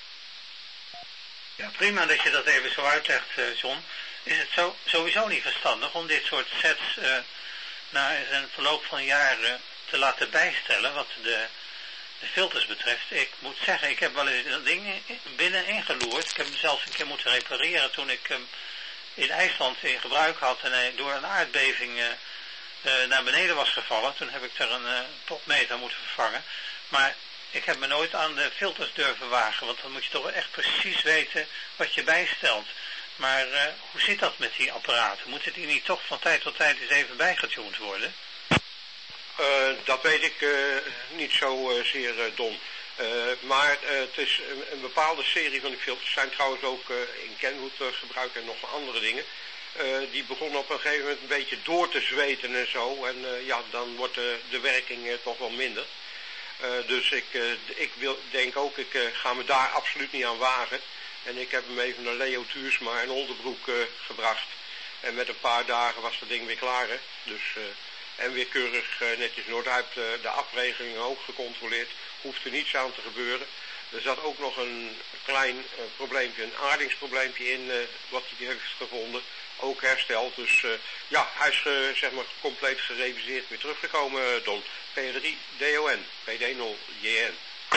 Ja, prima dat je dat even zo uitlegt, John. Is het sowieso niet verstandig om dit soort sets na een verloop van jaren te laten bijstellen wat de filters betreft? Ik moet zeggen, ik heb wel eens dat ding binnenin geloerd. Ik heb hem zelfs een keer moeten repareren toen ik hem in IJsland in gebruik had en hij door een aardbeving naar beneden was gevallen. Toen heb ik er een potmeter moeten vervangen. Maar ik heb me nooit aan de filters durven wagen, want dan moet je toch echt precies weten wat je bijstelt. Maar hoe zit dat met die apparaten? Moeten die niet toch van tijd tot tijd eens even bijgetuned worden? Dat weet ik niet zo zeer, Don. Maar het is een bepaalde serie van die filters. Zijn trouwens ook in Kenwood gebruikt en nog andere dingen. Die begonnen op een gegeven moment een beetje door te zweten en zo. En ja, dan wordt de werking toch wel minder. Dus ik denk ook, ik ga me daar absoluut niet aan wagen. En ik heb hem even naar Leo Tuursma en Oldenbroek gebracht. En met een paar dagen was dat ding weer klaar. Hè? Dus, en weer keurig netjes in orde. Hij heeft de afregelingen ook gecontroleerd. Hoeft er niets aan te gebeuren. Er zat ook nog een klein probleempje, een aardingsprobleempje in wat hij heeft gevonden. Ook hersteld. Dus ja, hij is zeg maar compleet gereviseerd weer teruggekomen, Don. P3DON, PD0JN.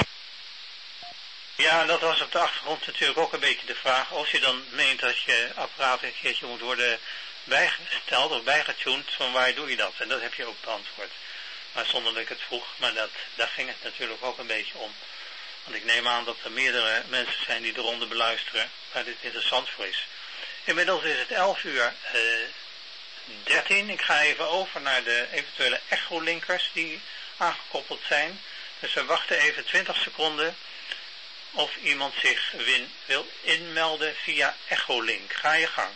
Ja, dat was op de achtergrond natuurlijk ook een beetje de vraag. Als je dan meent dat je apparaat een keertje moet worden bijgesteld of bijgetuned, van waar doe je dat? En dat heb je ook beantwoord. Maar zonder dat ik het vroeg, maar daar ging het natuurlijk ook een beetje om. Want ik neem aan dat er meerdere mensen zijn die de ronde beluisteren, waar dit interessant voor is. Inmiddels is het 11:13. Ik ga even over naar de eventuele echolinkers die aangekoppeld zijn. Dus we wachten even 20 seconden of iemand zich wil inmelden via echolink. Ga je gang.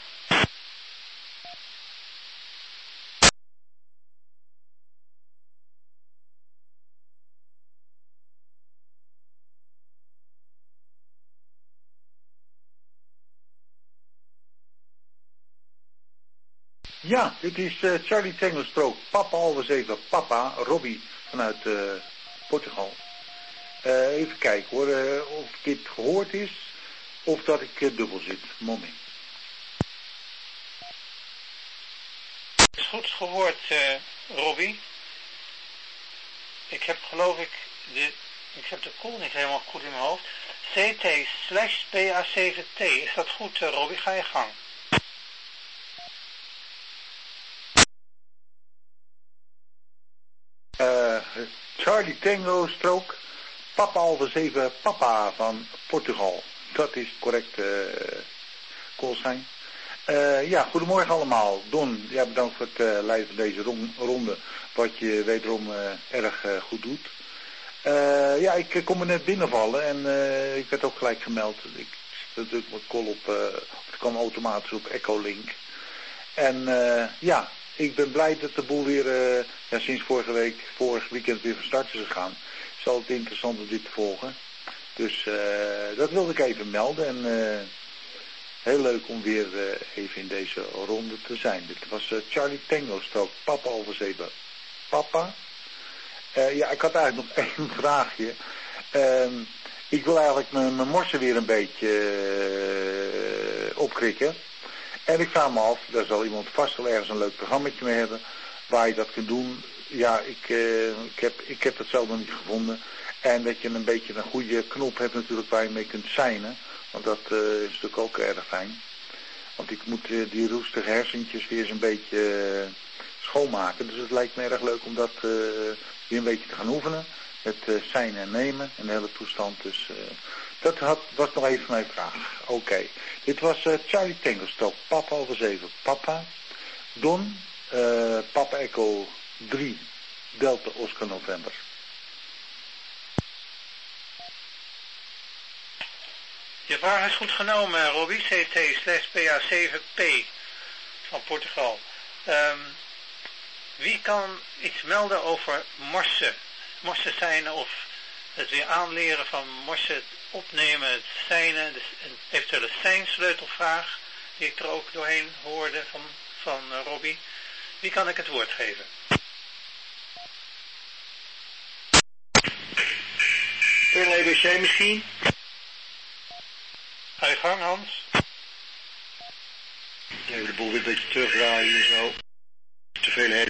Ja, dit is Charlie Tango Stroke, Papa Alfa 7, Papa, Robbie vanuit Portugal. Even kijken hoor, of dit gehoord is, of dat ik dubbel zit. Moment. Is goed gehoord, Robbie. Ik heb geloof ik heb de call niet helemaal goed in mijn hoofd. CT/PA7T, is dat goed, Robbie? Ga je gang. Charlie Tango Stroke, Papa Alfa 7, Papa van Portugal. Dat is correct, callsign. Ja, goedemorgen allemaal. Don, ja, bedankt voor het leiden van deze ronde, wat je wederom erg goed doet. Ja, ik kom er net binnenvallen en ik werd ook gelijk gemeld. Ik zit natuurlijk mijn call op, het kwam automatisch op Echolink. En ja, ik ben blij dat de boel weer sinds vorig weekend weer van start is gegaan. Het is altijd interessant om dit te volgen. Dus dat wilde ik even melden en heel leuk om weer even in deze ronde te zijn. Dit was Charlie Tango Stroke, Papa Alfa 7. Papa? Ja, ik had eigenlijk nog één vraagje. Ik wil eigenlijk mijn morsen weer een beetje opkrikken. En ik vraag me af, daar zal iemand vast wel ergens een leuk programmaatje mee hebben, waar je dat kunt doen. Ja, ik heb dat zelf nog niet gevonden. En dat je een beetje een goede knop hebt natuurlijk waar je mee kunt seinen. Want dat is natuurlijk ook erg fijn. Want ik moet die roestige hersentjes weer eens een beetje schoonmaken. Dus het lijkt me erg leuk om dat weer een beetje te gaan oefenen. Met seinen en nemen en de hele toestand. Dus dat was nog even mijn vraag. Oké. Dit was Charlie Tango Stroke, Papa Alfa 7, Papa. Don, Papa Echo 3, Delta Oscar November. Je vraag is goed genomen, Robbie. CT/PA7P van Portugal. Wie kan iets melden over morsen? Morsen zijn of het weer aanleren van morsen, het opnemen, het seinen, dus een eventuele seinsleutelvraag die ik er ook doorheen hoorde van Robbie. Wie kan ik het woord geven? PLBC misschien? Ga je gang, Hans. Even de boel weer een beetje terugdraaien en zo. Te veel herrie.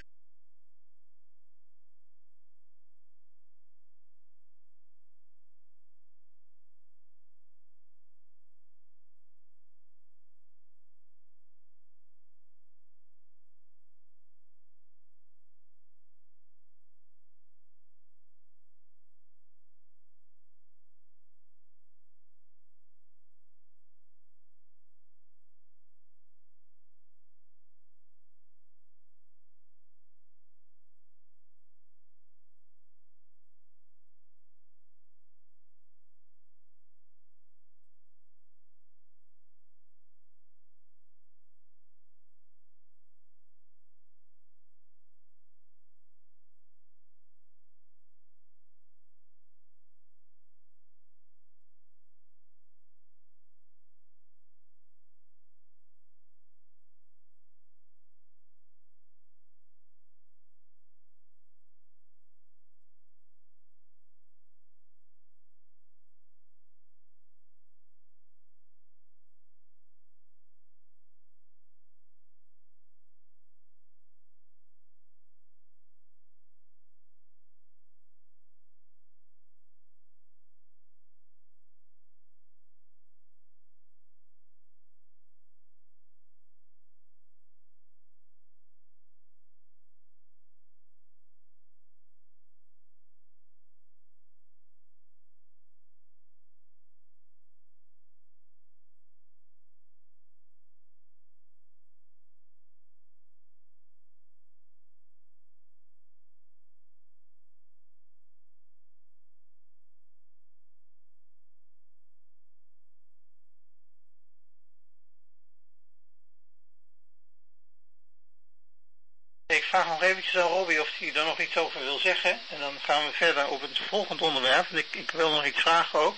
Ik vraag nog eventjes aan Robbie of hij er nog iets over wil zeggen. En dan gaan we verder op het volgende onderwerp. Ik wil nog iets vragen ook.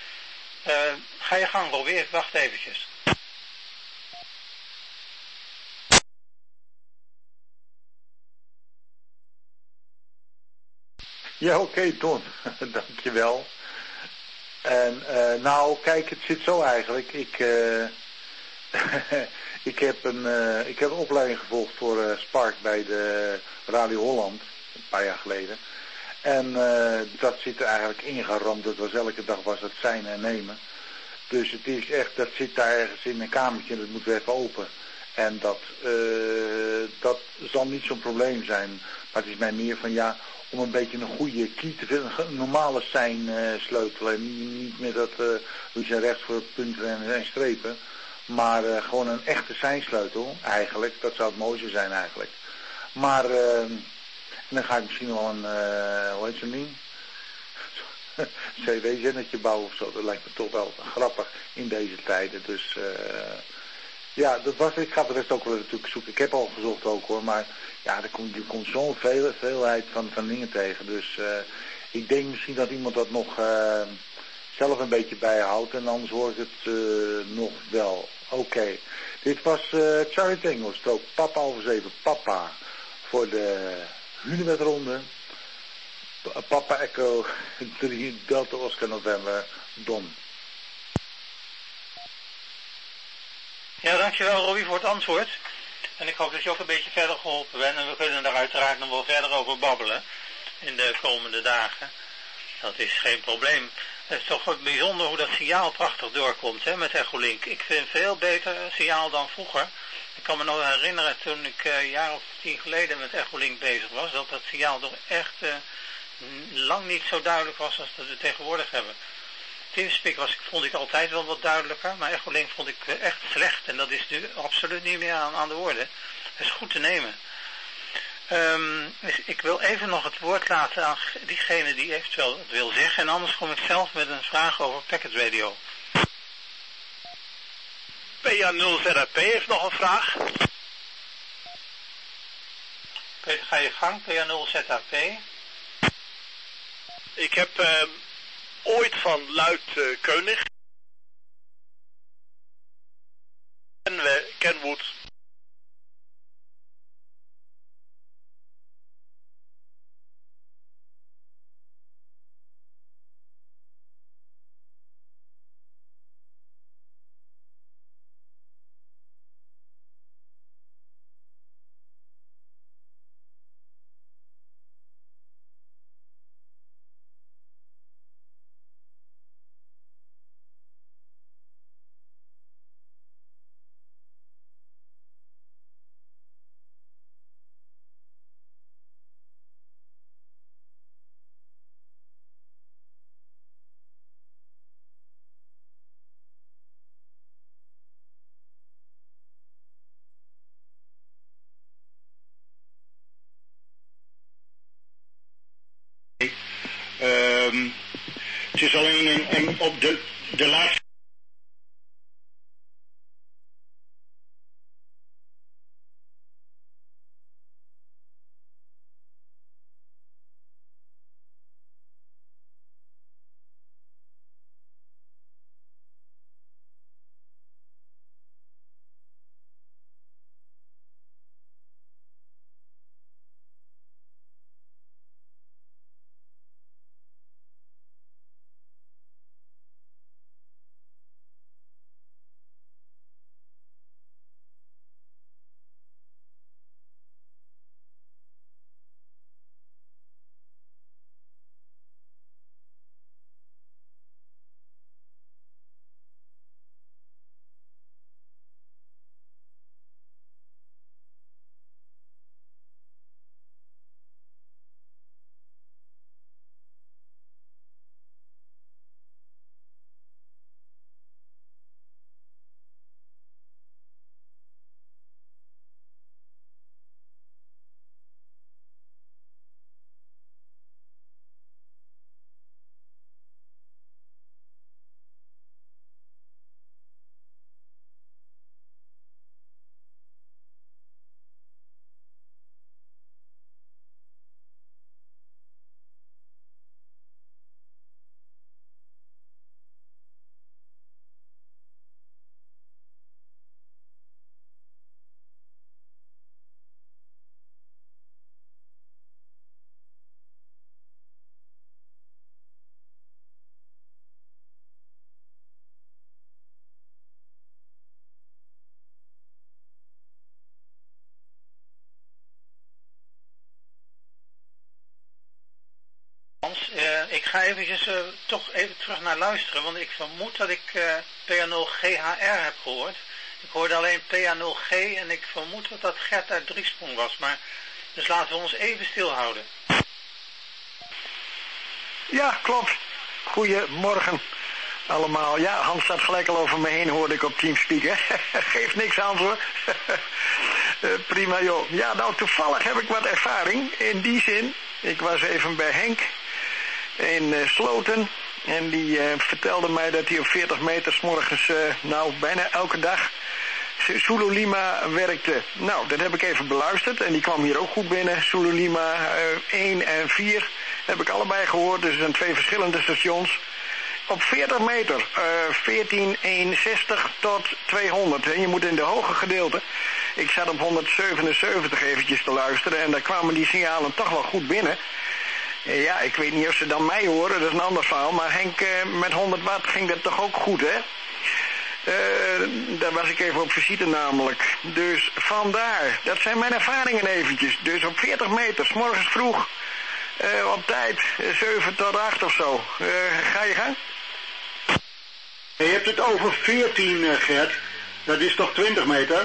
Ga je gang, Robbie. Ik wacht eventjes. Ja, oké, Ton. Dankjewel. En nou, kijk, het zit zo eigenlijk. Ik heb een opleiding gevolgd voor Spark bij de Radio Holland, een paar jaar geleden. En dat zit er eigenlijk ingeramd. Dat was elke dag was het zijn en nemen. Dus het is echt, dat zit daar ergens in een kamertje en dat moet weer even open. En dat zal niet zo'n probleem zijn. Maar het is mij meer van ja, om een beetje een goede key te vinden, een normale sein sleutel. En niet met dat links en rechts voor punten en strepen. Maar gewoon een echte seinsleutel eigenlijk. Dat zou het mooiste zijn eigenlijk. Maar dan ga ik misschien wel een, hoe heet zo'n ding? CW-zennetje bouwen of zo. Dat lijkt me toch wel grappig in deze tijden. Dus ja, dat was, ik ga de rest ook wel natuurlijk zoeken. Ik heb al gezocht ook hoor. Maar ja, er komt zo'n veelheid van dingen tegen. Dus ik denk misschien dat iemand dat nog zelf een beetje bijhoudt. En anders hoor ik het nog wel. Oké. Dit was Charlie Tango, strook Papa over 7, Papa. Voor de Hunebedronde. Papa Echo 3 Delta Oscar November Don. Ja, dankjewel Robbie voor het antwoord. En ik hoop dat je ook een beetje verder geholpen bent. En we kunnen daar uiteraard nog wel verder over babbelen in de komende dagen. Dat is geen probleem. Het is toch bijzonder hoe dat signaal prachtig doorkomt hè, met Echolink. Ik vind veel beter signaal dan vroeger. Ik kan me nog herinneren toen ik een jaar of 10 geleden met Echolink bezig was, dat dat signaal toch echt lang niet zo duidelijk was als dat we tegenwoordig hebben. Teamspeak vond ik altijd wel wat duidelijker, maar Echolink vond ik echt slecht en dat is nu absoluut niet meer aan de orde. Dat is goed te nemen. Dus ik wil even nog het woord laten aan diegene die eventueel het wil zeggen en anders kom ik zelf met een vraag over Packet Radio. PA0ZAP heeft nog een vraag. Peter, ga je gang, PA0ZAP. Ik heb ooit van Luid-Keunig Kenwood Het is alleen een op de laatste. Ik ga eventjes toch even terug naar luisteren, want ik vermoed dat ik PA0GHR heb gehoord. Ik hoorde alleen PA0G en ik vermoed dat dat Gert uit Driesprong was, maar dus laten we ons even stilhouden. Ja, klopt. Goedemorgen allemaal. Ja, Hans staat gelijk al over me heen, hoorde ik op Teamspeak, hè. Geeft niks aan hoor. Prima joh. Ja, nou toevallig heb ik wat ervaring in die zin. Ik was even bij Henk in Sloten en die vertelde mij dat hij op 40 meter 's morgens nou bijna elke dag Zulu Lima werkte. Nou, dat heb ik even beluisterd en die kwam hier ook goed binnen. Zulu Lima 1 en 4 heb ik allebei gehoord, dus er zijn 2 verschillende stations. Op 40 meter, 14,160 tot 200. Hè. Je moet in de hoge gedeelte. Ik zat op 177 eventjes te luisteren en daar kwamen die signalen toch wel goed binnen. Ja, ik weet niet of ze dan mij horen, dat is een ander verhaal. Maar Henk, met 100 watt ging dat toch ook goed, hè? Daar was ik even op visite namelijk. Dus vandaar, dat zijn mijn ervaringen eventjes. Dus op 40 meter, 's morgens vroeg, op tijd, 7 tot 8 of zo. Ga je gang? Je hebt het over 14, Gert. Dat is toch 20 meter?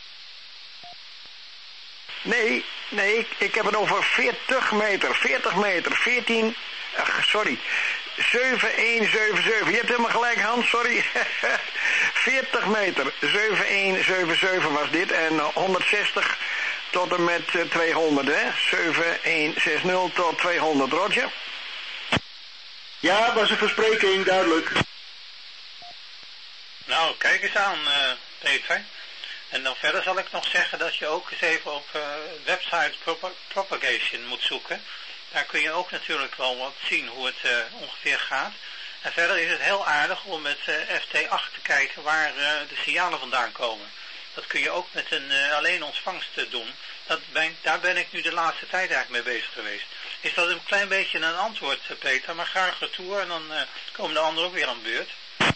Nee, ik heb het over 40 meter. 40 meter, 14... sorry. 7177. Je hebt helemaal gelijk, Hans, sorry. 40 meter. 7177 was dit. En 160 tot en met 200, hè. 7160 tot 200, Roger. Ja, was een verspreking, duidelijk. Nou, Nou, kijk eens aan, Peter. En dan verder zal ik nog zeggen dat je ook eens even op website propagation moet zoeken. Daar kun je ook natuurlijk wel wat zien hoe het ongeveer gaat. En verder is het heel aardig om met FT8 te kijken waar de signalen vandaan komen. Dat kun je ook met een alleen ontvangst doen. Daar ben ik nu de laatste tijd eigenlijk mee bezig geweest. Is dat een klein beetje een antwoord, Peter, maar graag retour en dan komen de anderen ook weer aan de beurt.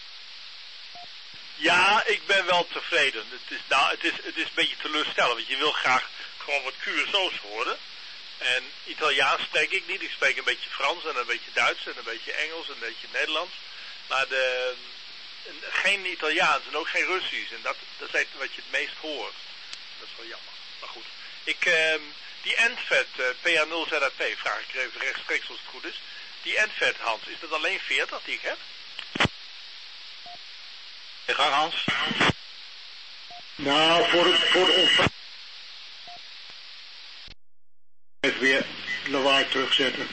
Ja, ik ben wel tevreden. Het is een beetje teleurstellend, want je wil graag gewoon wat QSO's horen. En Italiaans spreek ik niet. Ik spreek een beetje Frans en een beetje Duits en een beetje Engels en een beetje Nederlands. Maar geen Italiaans en ook geen Russisch. En dat is wat je het meest hoort. Dat is wel jammer. Maar goed. Die ENVET, PA0ZAP, vraag ik er even rechtstreeks als het goed is. Die ENVET, Hans, is dat alleen 40 die ik heb? Je gang, Hans. Nou, voor de ontvangst. Even weer lawaai terugzetten.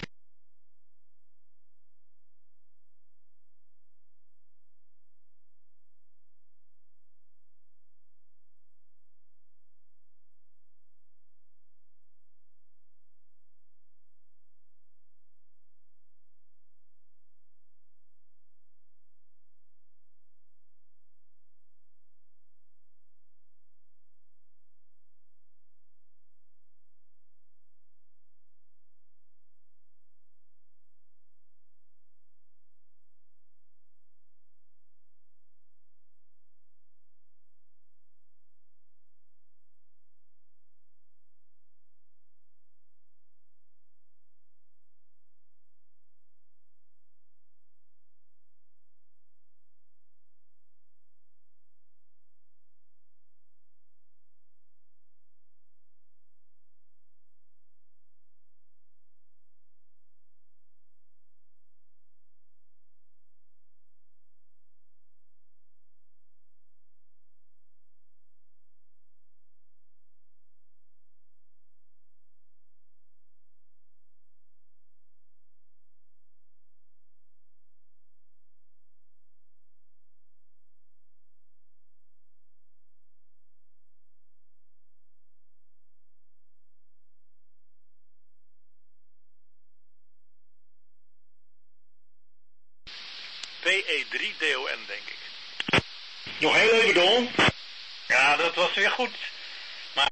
PE3DON, denk ik. Nog heel even, Don. Ja, dat was weer goed. Maar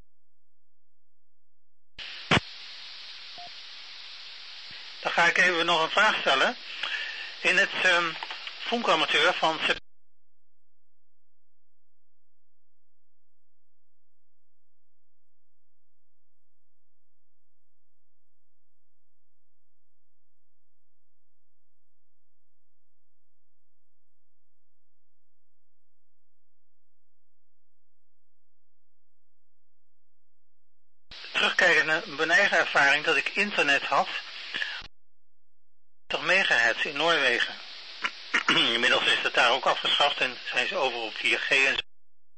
dan ga ik even nog een vraag stellen. In het Funkamateur van terugkijken naar mijn eigen ervaring dat ik internet had. 30 megahertz in Noorwegen. Inmiddels is het daar ook afgeschaft en zijn ze over op 4G en zo.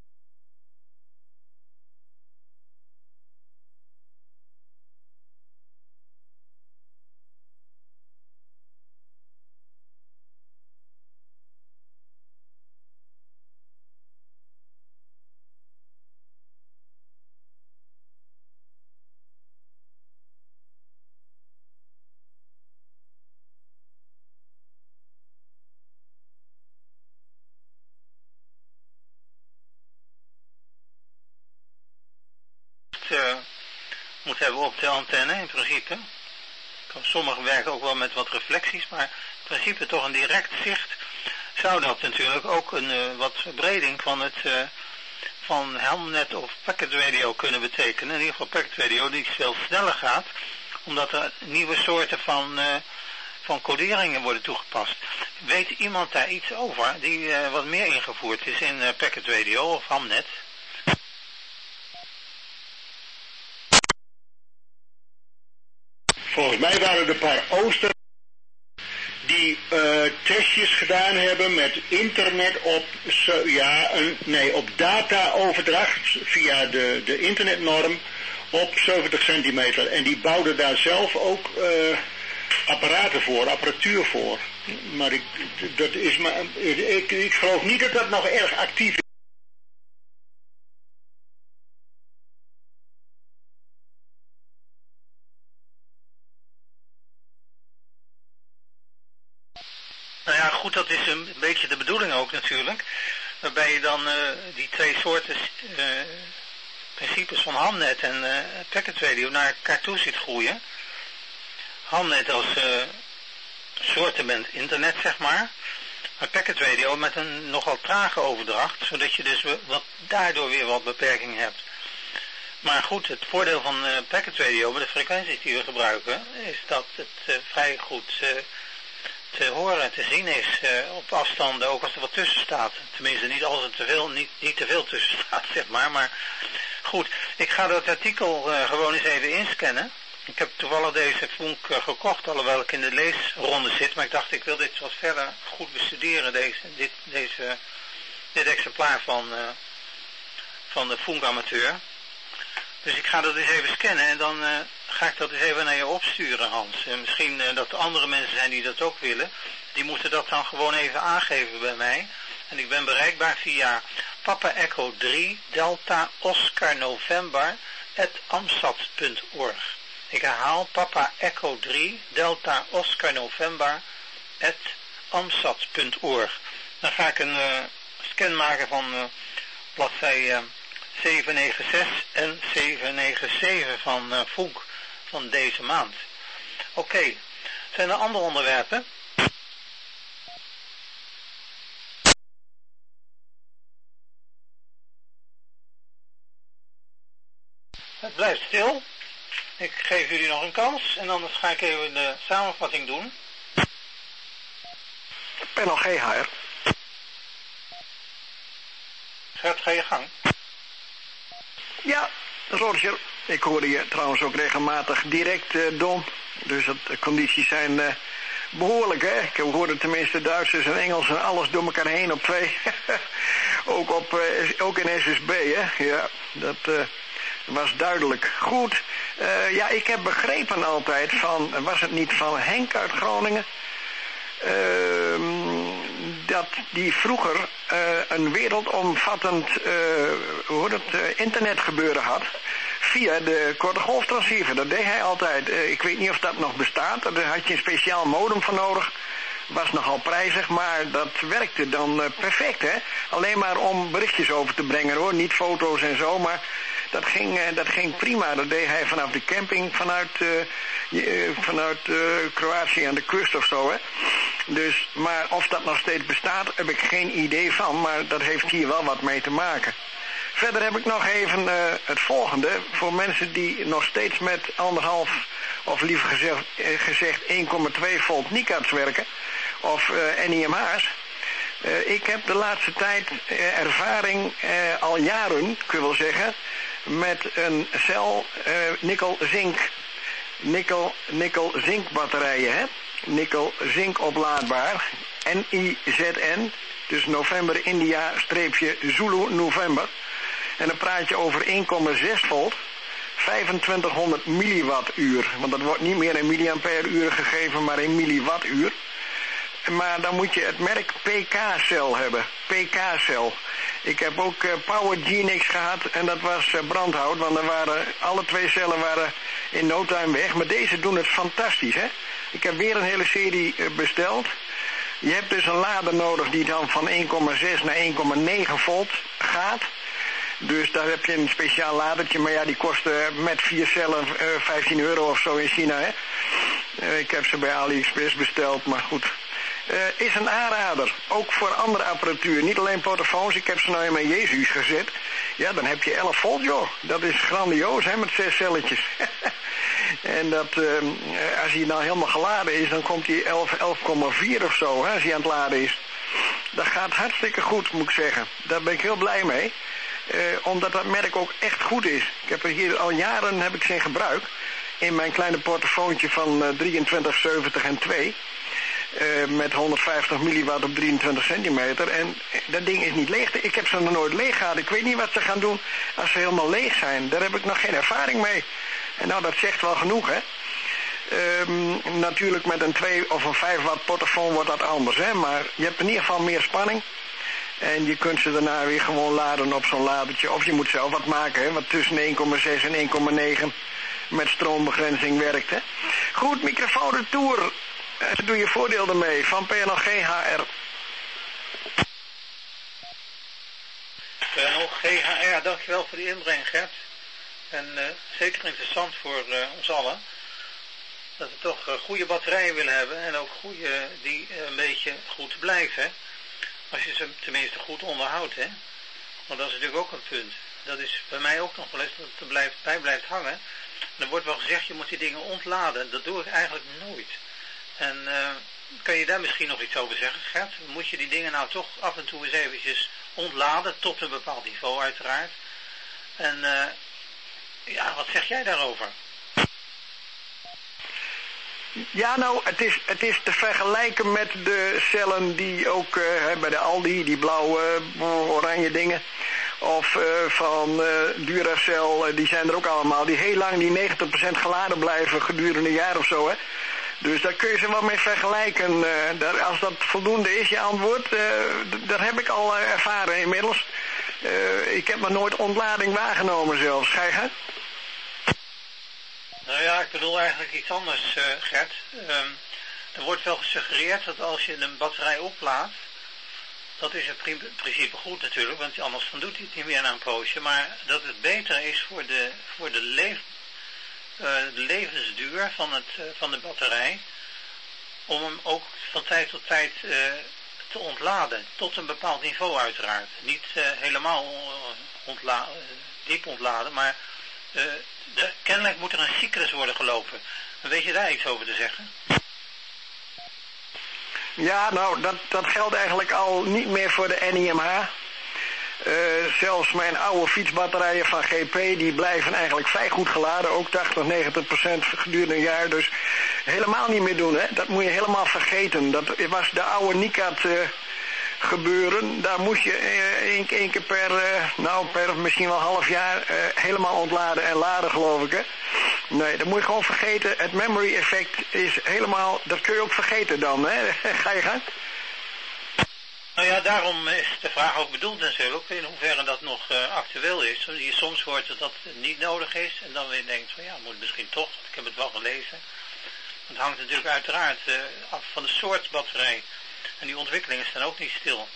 Moet hebben op de antenne in principe. Sommigen werken ook wel met wat reflecties, maar in principe toch een direct zicht zou dat natuurlijk ook een wat verbreding van het van Helmnet of Packet Radio kunnen betekenen. In ieder geval Packet Radio die veel sneller gaat, omdat er nieuwe soorten van coderingen worden toegepast. Weet iemand daar iets over die wat meer ingevoerd is in Packet Radio of Helmnet? Volgens mij waren er een paar Ooster die testjes gedaan hebben met internet op dataoverdracht via de internetnorm op 70 centimeter. En die bouwden daar zelf ook apparatuur voor. Maar ik geloof niet dat dat nog erg actief is. Nou ja, goed, dat is een beetje de bedoeling ook natuurlijk. Waarbij je dan die twee soorten principes van Hamnet en Packet Radio naar elkaar toe ziet groeien. Hamnet als soortement internet, zeg maar. Maar Packet Radio met een nogal trage overdracht, zodat je dus daardoor weer wat beperking hebt. Maar goed, het voordeel van Packet Radio met de frequenties die we gebruiken, is dat het vrij goed te horen, te zien is op afstanden, ook als er wat tussen staat. Tenminste, niet als er niet te veel tussen staat, zeg maar. Maar goed, ik ga dat artikel gewoon eens even inscannen. Ik heb toevallig deze Funk gekocht, alhoewel ik in de leesronde zit. Maar ik dacht, ik wil dit wat verder goed bestuderen, dit exemplaar van de Funk amateur. Dus ik ga dat eens even scannen en dan ga ik dat eens even naar je opsturen, Hans. En misschien dat er andere mensen zijn die dat ook willen. Die moeten dat dan gewoon even aangeven bij mij. En ik ben bereikbaar via Papa Echo 3 Delta Oscar November @amsat.org. Ik herhaal Papa Echo 3 Delta Oscar November @amsat.org. Dan ga ik een scan maken van bladzij 796 en 797 van Funk van deze maand. Oké. Zijn er andere onderwerpen? Het blijft stil. Ik geef jullie nog een kans en anders ga ik even de samenvatting doen. Panel GHR. Gert, ga je gang. Ja, Roger. Ik hoorde je trouwens ook regelmatig direct, Don. Dus de condities zijn behoorlijk, hè. Ik hoorde tenminste Duitsers en Engels en alles door elkaar heen op 2. ook in SSB, hè. Ja, dat was duidelijk. Goed. Ja, ik heb begrepen altijd van, was het niet van Henk uit Groningen? Dat die vroeger een wereldomvattend internetgebeuren had via de korte golftransceiver. Dat deed hij altijd. Ik weet niet of dat nog bestaat. Daar had je een speciaal modem voor nodig. Was nogal prijzig, maar dat werkte dan perfect, hè. Alleen maar om berichtjes over te brengen, hoor. Niet foto's en zo, maar dat ging prima. Dat deed hij vanaf de camping, vanuit Kroatië aan de kust of zo, hè. Dus, maar of dat nog steeds bestaat, heb ik geen idee van, maar dat heeft hier wel wat mee te maken. Verder heb ik nog even het volgende, voor mensen die nog steeds met 1,5 of liever gezegd 1,2 volt NICAD's werken, of NIMH's. Ik heb de laatste tijd ervaring, al jaren, kun je wel zeggen, met een cel nikkel-zink batterijen, hè? Nikkel-zink oplaadbaar, NIZN, dus November India Zulu November. En dan praat je over 1,6 volt, 2500 milliwattuur, want dat wordt niet meer in milliampère-uur gegeven, maar in milliwattuur. Maar dan moet je het merk PK-cel hebben, PK-cel. Ik heb ook Power Genix gehad en dat was brandhout, want alle 2 cellen waren in no time weg. Maar deze doen het fantastisch, hè. Ik heb weer een hele serie besteld. Je hebt dus een lader nodig die dan van 1,6 naar 1,9 volt gaat. Dus daar heb je een speciaal ladertje, maar ja, die kosten met 4 cellen 15 euro of zo in China, hè. Ik heb ze bij AliExpress besteld, maar goed. Is een aanrader, ook voor andere apparatuur, niet alleen portofoons. Ik heb ze nou in mijn Jezus gezet. Ja, dan heb je 11 volt, joh. Dat is grandioos, hè, met 6 celletjes. En dat, als hij nou helemaal geladen is, dan komt hij 11,4 of zo, hè, als hij aan het laden is. Dat gaat hartstikke goed, moet ik zeggen. Daar ben ik heel blij mee. Omdat dat merk ook echt goed is. Ik heb er hier al jaren heb ik ze in gebruik. In mijn kleine portofoontje van 2370 en 2. Met 150 milliwatt op 23 centimeter. En dat ding is niet leeg. Ik heb ze nog nooit leeg gehad. Ik weet niet wat ze gaan doen als ze helemaal leeg zijn. Daar heb ik nog geen ervaring mee. En nou, dat zegt wel genoeg, hè. Natuurlijk met een 2 of een 5 watt portofoon wordt dat anders, hè. Maar je hebt in ieder geval meer spanning. En je kunt ze daarna weer gewoon laden op zo'n ladertje. Of je moet zelf wat maken, hè, wat tussen 1,6 en 1,9 met stroombegrenzing werkt, hè. Goed, microfoon retour. Doe je voordeel ermee van PNL GHR. PNL GHR, dankjewel voor die inbreng, Gert. En zeker interessant voor ons allen. Dat we toch goede batterijen willen hebben en ook goede die een beetje goed blijven. Als je ze tenminste goed onderhoudt, hè. Want dat is natuurlijk ook een punt. Dat is bij mij ook nog wel eens dat het er bij blijft hangen. En er wordt wel gezegd, je moet die dingen ontladen. Dat doe ik eigenlijk nooit. En kan je daar misschien nog iets over zeggen, Gert? Moet je die dingen nou toch af en toe eens eventjes ontladen, tot een bepaald niveau uiteraard. En ja, wat zeg jij daarover? Ja, nou, het is te vergelijken met de cellen die ook bij de Aldi, die blauwe, oranje dingen, of van Duracell, die zijn er ook allemaal, die heel lang die 90% geladen blijven gedurende een jaar of zo, hè. Dus daar kun je ze wel mee vergelijken. Als dat voldoende is, je antwoord, dat heb ik al ervaren inmiddels. Ik heb maar nooit ontlading waargenomen zelfs. Ga je gaan? Nou ja, ik bedoel eigenlijk iets anders, Gert. Er wordt wel gesuggereerd dat als je een batterij oplaadt, dat is in principe goed natuurlijk, want anders dan doet hij het niet meer na een poosje, maar dat het beter is voor de levensduur van de batterij, om hem ook van tijd tot tijd te ontladen, tot een bepaald niveau uiteraard. Niet helemaal diep ontladen, maar kennelijk moet er een cyclus worden gelopen. Weet je daar iets over te zeggen? Ja, nou, dat geldt eigenlijk al niet meer voor de NIMH. Zelfs mijn oude fietsbatterijen van GP, die blijven eigenlijk vrij goed geladen. Ook 80-90% gedurende een jaar. Dus helemaal niet meer doen, hè. Dat moet je helemaal vergeten. Dat was de oude Nicat gebeuren. Daar moest je één keer per misschien wel half jaar helemaal ontladen en laden, geloof ik, hè. Nee, dat moet je gewoon vergeten. Het memory effect is helemaal, dat kun je ook vergeten dan, hè. Ga je gang? Nou ja, daarom is de vraag ook bedoeld natuurlijk, in hoeverre dat nog actueel is. Je soms hoort dat het niet nodig is en dan weer denkt van ja, moet misschien toch, ik heb het wel gelezen. Het hangt natuurlijk uiteraard af van de soort batterij. En die ontwikkelingen staan ook niet stil.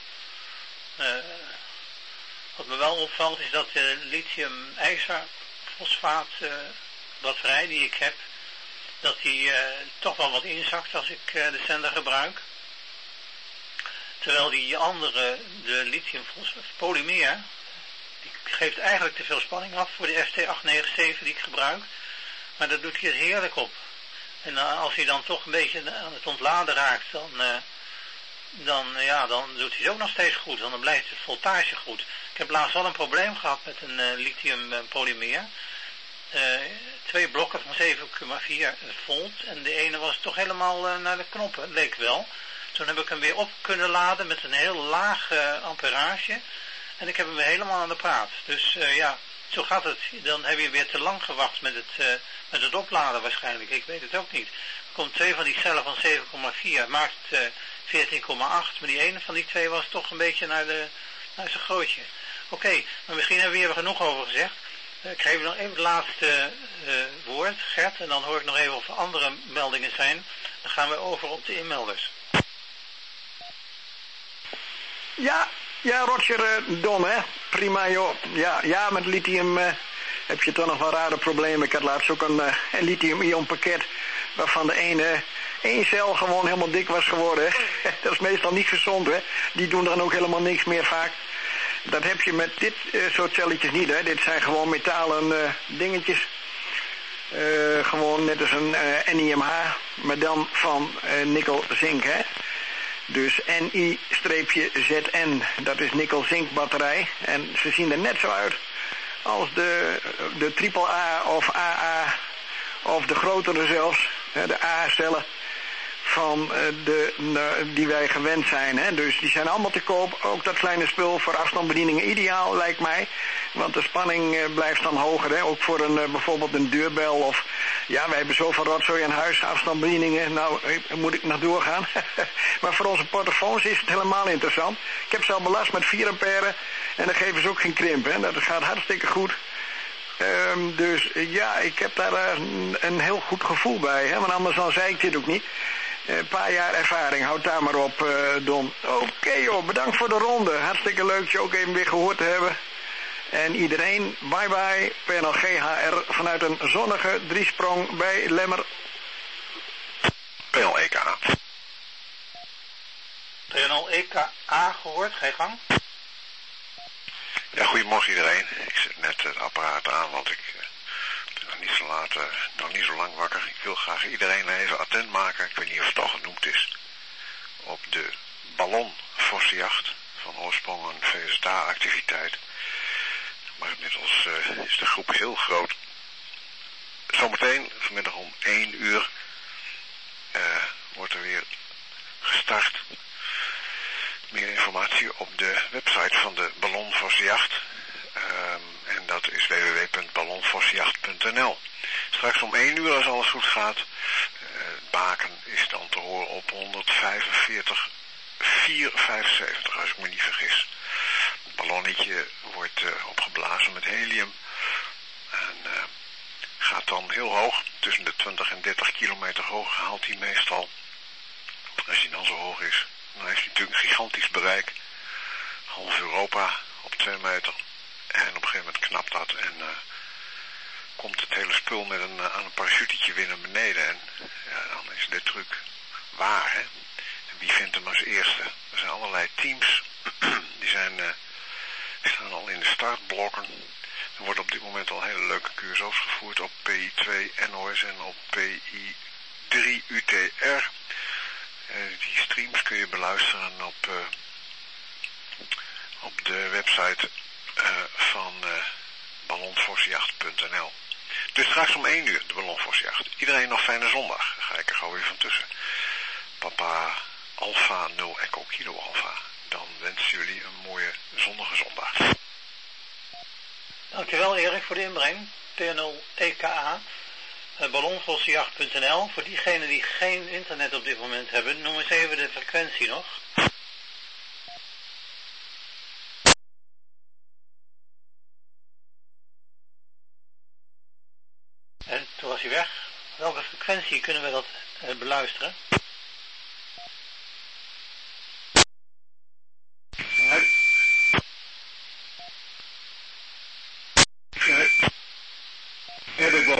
Wat me wel opvalt is dat de lithium-ijzerfosfaat batterij die ik heb, dat die toch wel wat inzakt als ik de zender gebruik. Terwijl die andere, de lithium-polymeer, die geeft eigenlijk te veel spanning af voor de ST897 die ik gebruik. Maar dat doet hij er heerlijk op. En als hij dan toch een beetje aan het ontladen raakt, dan doet hij het ook nog steeds goed. Want dan blijft de voltage goed. Ik heb laatst wel een probleem gehad met een lithium-polymeer. 2 blokken van 7,4 volt. En de ene was toch helemaal naar de knoppen, leek wel. Toen heb ik hem weer op kunnen laden met een heel laag amperage. En ik heb hem weer helemaal aan de praat. Dus ja, zo gaat het. Dan heb je weer te lang gewacht met het opladen waarschijnlijk. Ik weet het ook niet. Er komt 2 van die cellen van 7,4. Maakt 14,8. Maar die ene van die 2 was toch een beetje naar zijn grootje. Oké, maar misschien hebben we hier genoeg over gezegd. Ik geef nog even het laatste woord, Gert. En dan hoor ik nog even of er andere meldingen zijn. Dan gaan we over op de inmelders. Ja, Roger, Don, hè. Prima, joh. Ja, met lithium heb je toch nog wel rare problemen. Ik had laatst ook een lithium-ion pakket waarvan de één cel gewoon helemaal dik was geworden. Dat is meestal niet gezond, hè. Die doen dan ook helemaal niks meer vaak. Dat heb je met dit soort celletjes niet, hè. Dit zijn gewoon metalen dingetjes. Gewoon net als een NIMH, maar dan van nikkel-zink, hè. Dus Ni-ZN, dat is nikkel-zink batterij. En ze zien er net zo uit als de AAA of AA, of de grotere zelfs, de AA-cellen van die wij gewend zijn. Hè? Dus die zijn allemaal te koop. Ook dat kleine spul voor afstandsbedieningen ideaal, lijkt mij. Want de spanning blijft dan hoger. Hè? Ook voor bijvoorbeeld een deurbel. Of ja, wij hebben zoveel rotzooi in huis, afstandsbedieningen. Nou, moet ik nog doorgaan. Maar voor onze portofoons is het helemaal interessant. Ik heb ze al belast met 4 ampère. En dan geven ze ook geen krimp. Hè? Dat gaat hartstikke goed. Dus ja, ik heb daar een heel goed gevoel bij. Hè? Want anders dan zei ik dit ook niet. Een paar jaar ervaring, houd daar maar op, Don. Oké, joh, bedankt voor de ronde. Hartstikke leuk je ook even weer gehoord te hebben. En iedereen, bye bye, PNL GHR vanuit een zonnige driesprong bij Lemmer. PNL EKA. PNL EKA gehoord, ga je gang. Ja, goedemorgen iedereen. Ik zet net het apparaat aan, want ik ben nog niet zo laat, nog niet zo lang wakker. Ik wil graag iedereen even attent maken, ik weet niet of het al genoemd is, op de ballonvossenjacht, van oorsprong een VSTA-activiteit. Maar inmiddels is de groep heel groot. Zometeen, vanmiddag om 1 uur, wordt er weer gestart. Meer informatie op de website van de Ballonvossenjacht. En dat is www.ballonvossenjacht.nl. Straks om 1 uur, als alles goed gaat, het baken is dan te horen op 145,475, als ik me niet vergis. Het ballonnetje wordt opgeblazen met helium. En gaat dan heel hoog, tussen de 20 en 30 kilometer hoog haalt hij meestal. Als hij dan zo hoog is, dan heeft hij natuurlijk een gigantisch bereik. Half Europa op 2 meter. En op een gegeven moment knapt dat en komt het hele spul met aan een parachutetje weer naar beneden. En ja, dan is de truc waar, hè. En wie vindt hem als eerste? Er zijn allerlei teams, die staan al in de startblokken. Er worden op dit moment al hele leuke QSO's gevoerd op PI2 NOS en op PI3 UTR. Die streams kun je beluisteren op de website van ballonvossenjacht.nl. Dus straks om 1 uur de Ballonvossenjacht. Iedereen nog fijne zondag. Ga ik er gauw weer van tussen. Papa Alpha 0 Echo Kilo Alpha. Dan wensen jullie een mooie zonnige zondag. Dankjewel Erik voor de inbreng. PNL EKA. Ballonvossenjacht.nl. Voor diegenen die geen internet op dit moment hebben, noem eens even de frequentie nog. En toen was hij weg. Welke frequentie kunnen we dat beluisteren? Heb ik wel.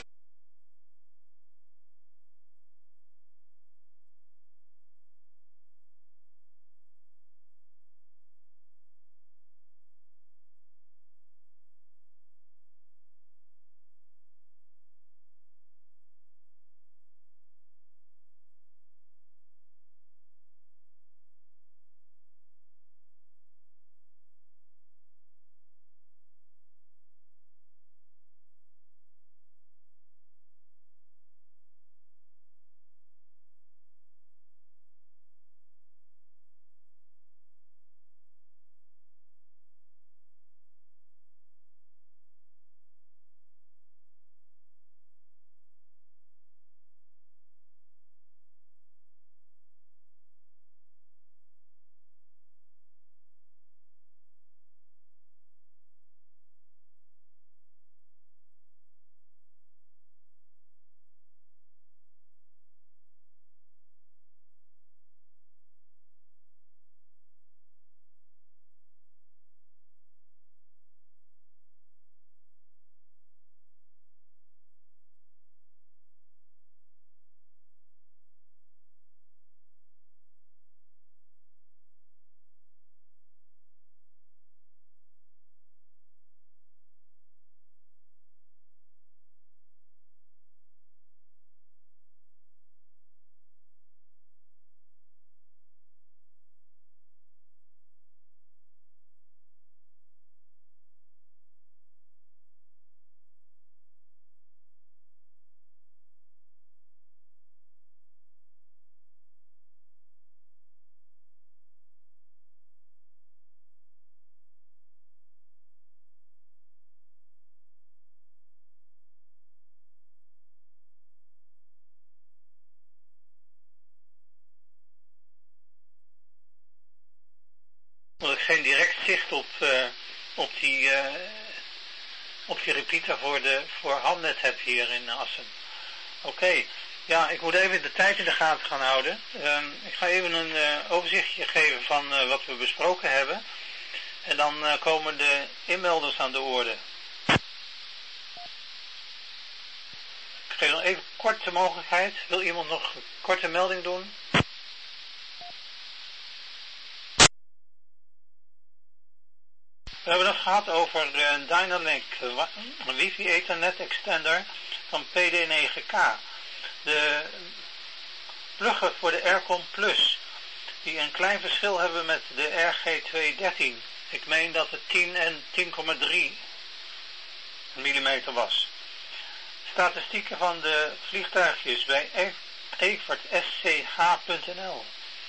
geen direct zicht op die repeater voor Hamnet heb hier in Assen. Oké. Ja, ik moet even de tijd in de gaten gaan houden. Ik ga even een overzichtje geven van wat we besproken hebben. En dan komen de inmelders aan de orde. Ik geef nog even kort de mogelijkheid. Wil iemand nog een korte melding doen? We hebben het gehad over de Dynalink Wi-Fi Ethernet Extender van PD9K. De pluggen voor de Aircom Plus, die een klein verschil hebben met de RG213. Ik meen dat het 10 en 10,3 mm was. Statistieken van de vliegtuigjes bij evertsch.nl.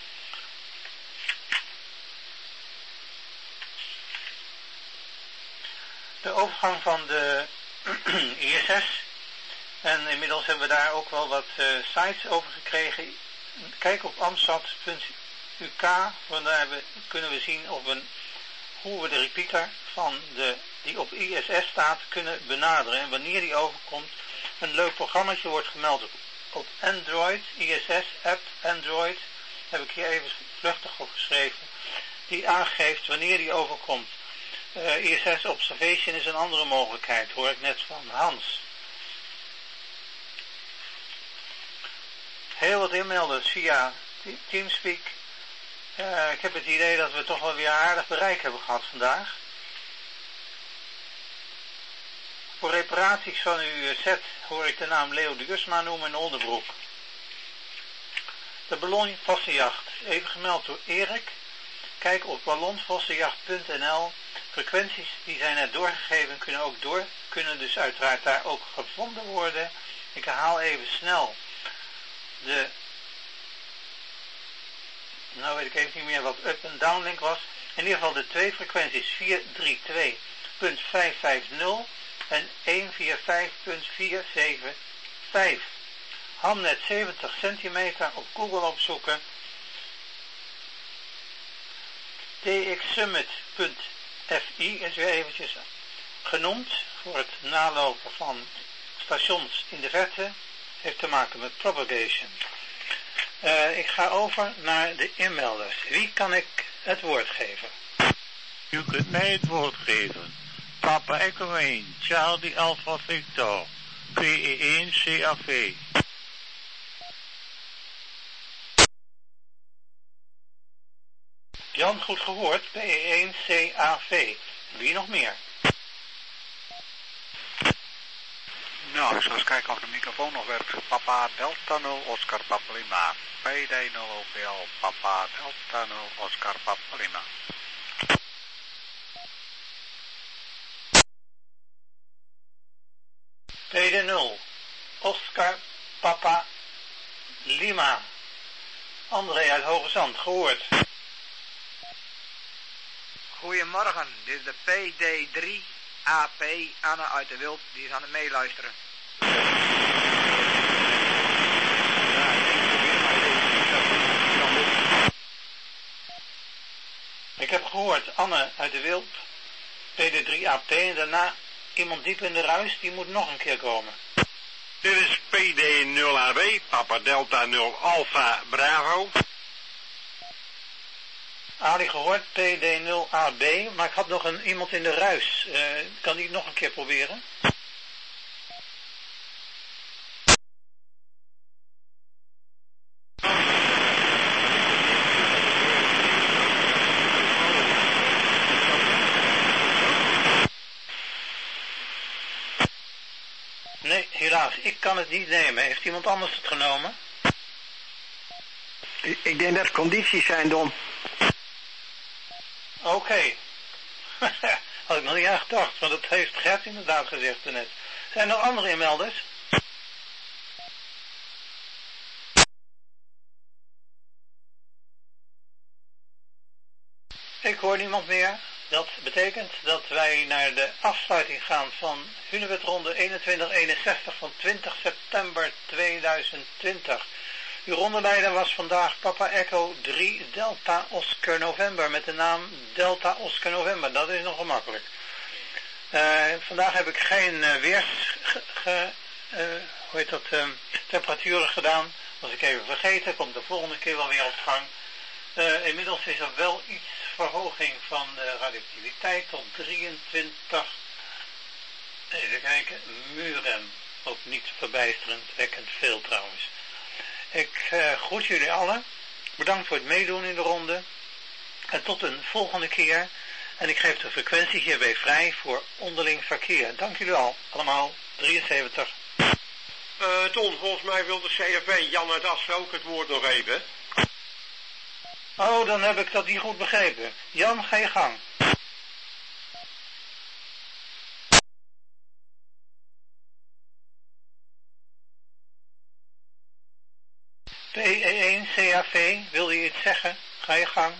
De overgang van de ISS. En inmiddels hebben we daar ook wel wat sites over gekregen. Kijk op amsat.uk, want daar kunnen we zien hoe we de repeater die op ISS staat kunnen benaderen. En wanneer die overkomt, een leuk programmaatje wordt gemeld op Android, ISS app Android, heb ik hier even vluchtig opgeschreven, die aangeeft wanneer die overkomt. ISS Observation is een andere mogelijkheid, hoor ik net van Hans. Heel wat inmelders via Teamspeak. Ik heb het idee dat we toch wel weer aardig bereik hebben gehad vandaag. Voor reparaties van uw set hoor ik de naam Leo de Gusma noemen in Oldenbroek. De ballonvossenjacht, even gemeld door Erik. Kijk op ballonvossenjacht.nl. Frequenties die zijn net doorgegeven kunnen dus uiteraard daar ook gevonden worden. Ik herhaal even snel nou weet ik even niet meer wat up- en downlink was. In ieder geval de twee frequenties 432.550 en 145.475. Hamnet 70 centimeter op Google opzoeken. txsummit.fi is weer eventjes genoemd voor het nalopen van stations in de verte. Heeft te maken met propagation. Ik ga over naar de inmelders. Wie kan ik het woord geven? U kunt mij het woord geven. Papa Echo 1, Charlie Alpha Victor, PE1 CAV. Jan, goed gehoord, PE1 CAV. Wie nog meer? Nou, ik zal eens kijken of de microfoon nog werkt. Papa Delta 0 Oscar Papa Lima. PD 0 OPL Papa Delta 0 Oscar Papa Lima. PD 0 Oscar Papa Lima. André uit Hoge Zand, gehoord. Goedemorgen, dit is de PD3 AP Anne uit de Wild, die is aan het meeluisteren. Ik heb gehoord, Anne uit de Wild, PD3 AP en daarna iemand diep in de ruis, die moet nog een keer komen. Dit is PD 0 AB, Papa Delta 0 Alpha Bravo. Ali gehoord, PD 0 AB, maar ik had nog iemand in de ruis. Kan die het nog een keer proberen? Nee, helaas, ik kan het niet nemen. Heeft iemand anders het genomen? Ik denk dat condities zijn, Don. Oké. Had ik nog niet aan gedacht, want dat heeft Gert inderdaad gezegd net. Zijn er andere inmelders? Ik hoor niemand meer. Dat betekent dat wij naar de afsluiting gaan van Hunebedronde 2161 van 20 september 2020. Uw rondeleider was vandaag Papa Echo 3 Delta Oscar November met de naam Delta Oscar November. Dat is nog gemakkelijk. Vandaag heb ik geen temperaturen gedaan. Was ik even vergeten, komt de volgende keer wel weer op gang. Inmiddels is er wel iets verhoging van de radioactiviteit tot 23. Even kijken, Murem. Ook niet verbijsterend, wekkend veel trouwens. Ik groet jullie allen. Bedankt voor het meedoen in de ronde. En tot een volgende keer. En ik geef de frequentie hierbij vrij voor onderling verkeer. Dank jullie al. Allemaal 73. Ton, volgens mij wil de CFV Jan uit Assen ook het woord nog even. Oh, dan heb ik dat niet goed begrepen. Jan, ga je gang. PE1 CAV, wil je iets zeggen? Ga je gang.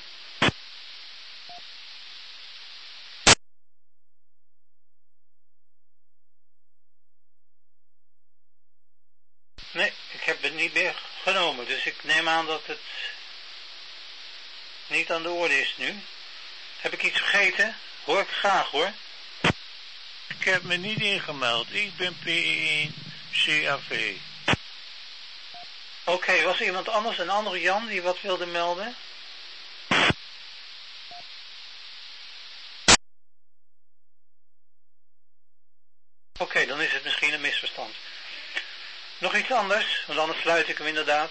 Nee, ik heb het niet meer genomen, dus ik neem aan dat het niet aan de orde is nu. Heb ik iets vergeten? Hoor ik graag hoor. Ik heb me niet ingemeld. Ik ben PE1 CAV. Oké, was er iemand anders, een andere Jan, die wat wilde melden? Oké, dan is het misschien een misverstand. Nog iets anders, want anders sluit ik hem inderdaad.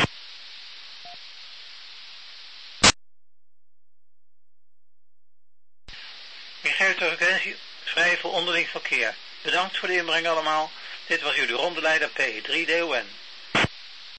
Ik geef de frequentie vrij voor onderling verkeer. Bedankt voor de inbreng allemaal. Dit was jullie rondeleider P3DON.